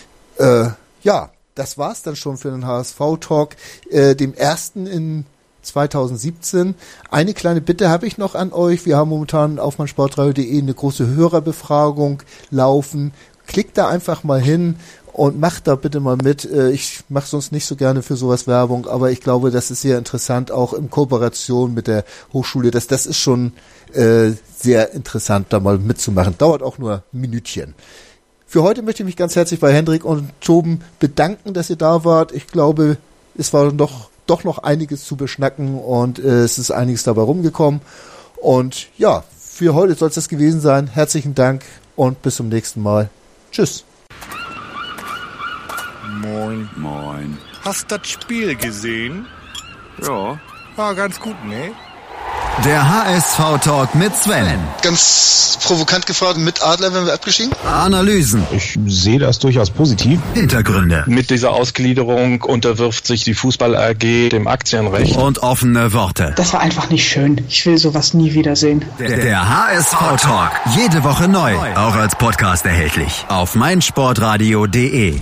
Das war's dann schon für den HSV-Talk, dem ersten in 2017. Eine kleine Bitte habe ich noch an euch. Wir haben momentan auf meinsportradio.de eine große Hörerbefragung laufen. Klickt da einfach mal hin und macht da bitte mal mit. Ich mache sonst nicht so gerne für sowas Werbung, aber ich glaube, das ist sehr interessant, auch in Kooperation mit der Hochschule. Das ist schon sehr interessant, da mal mitzumachen. Dauert auch nur ein Minütchen. Für heute möchte ich mich ganz herzlich bei Hendrik und Toben bedanken, dass ihr da wart. Ich glaube, es war doch noch einiges zu beschnacken, und es ist einiges dabei rumgekommen. Und ja, für heute soll es das gewesen sein. Herzlichen Dank und bis zum nächsten Mal. Tschüss. Moin. Moin. Hast das Spiel gesehen? Ja. War ganz gut, ne? Der HSV-Talk mit Sven. Ganz provokant gefragt, mit Adler werden wir abgestiegen? Analysen. Ich sehe das durchaus positiv. Hintergründe. Mit dieser Ausgliederung unterwirft sich die Fußball AG dem Aktienrecht. Und offene Worte. Das war einfach nicht schön. Ich will sowas nie wiedersehen. Der HSV-Talk. Jede Woche neu. Auch als Podcast erhältlich. Auf meinsportradio.de.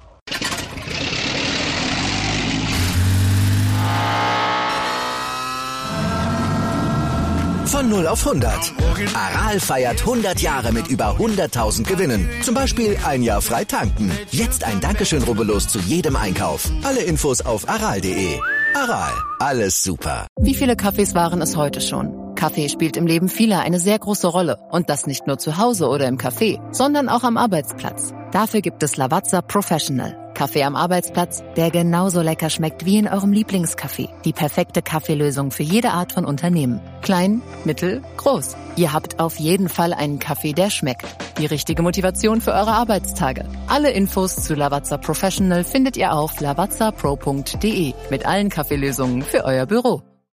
Von 0 auf 100. Aral feiert 100 Jahre mit über 100.000 Gewinnen. Zum Beispiel ein Jahr frei tanken. Jetzt ein Dankeschön, rubbellos zu jedem Einkauf. Alle Infos auf aral.de. Aral, alles super. Wie viele Kaffees waren es heute schon? Kaffee spielt im Leben vieler eine sehr große Rolle. Und das nicht nur zu Hause oder im Café, sondern auch am Arbeitsplatz. Dafür gibt es Lavazza Professional. Kaffee am Arbeitsplatz, der genauso lecker schmeckt wie in eurem Lieblingscafé. Die perfekte Kaffeelösung für jede Art von Unternehmen. Klein, mittel, groß. Ihr habt auf jeden Fall einen Kaffee, der schmeckt. Die richtige Motivation für eure Arbeitstage. Alle Infos zu Lavazza Professional findet ihr auf lavazzapro.de mit allen Kaffeelösungen für euer Büro.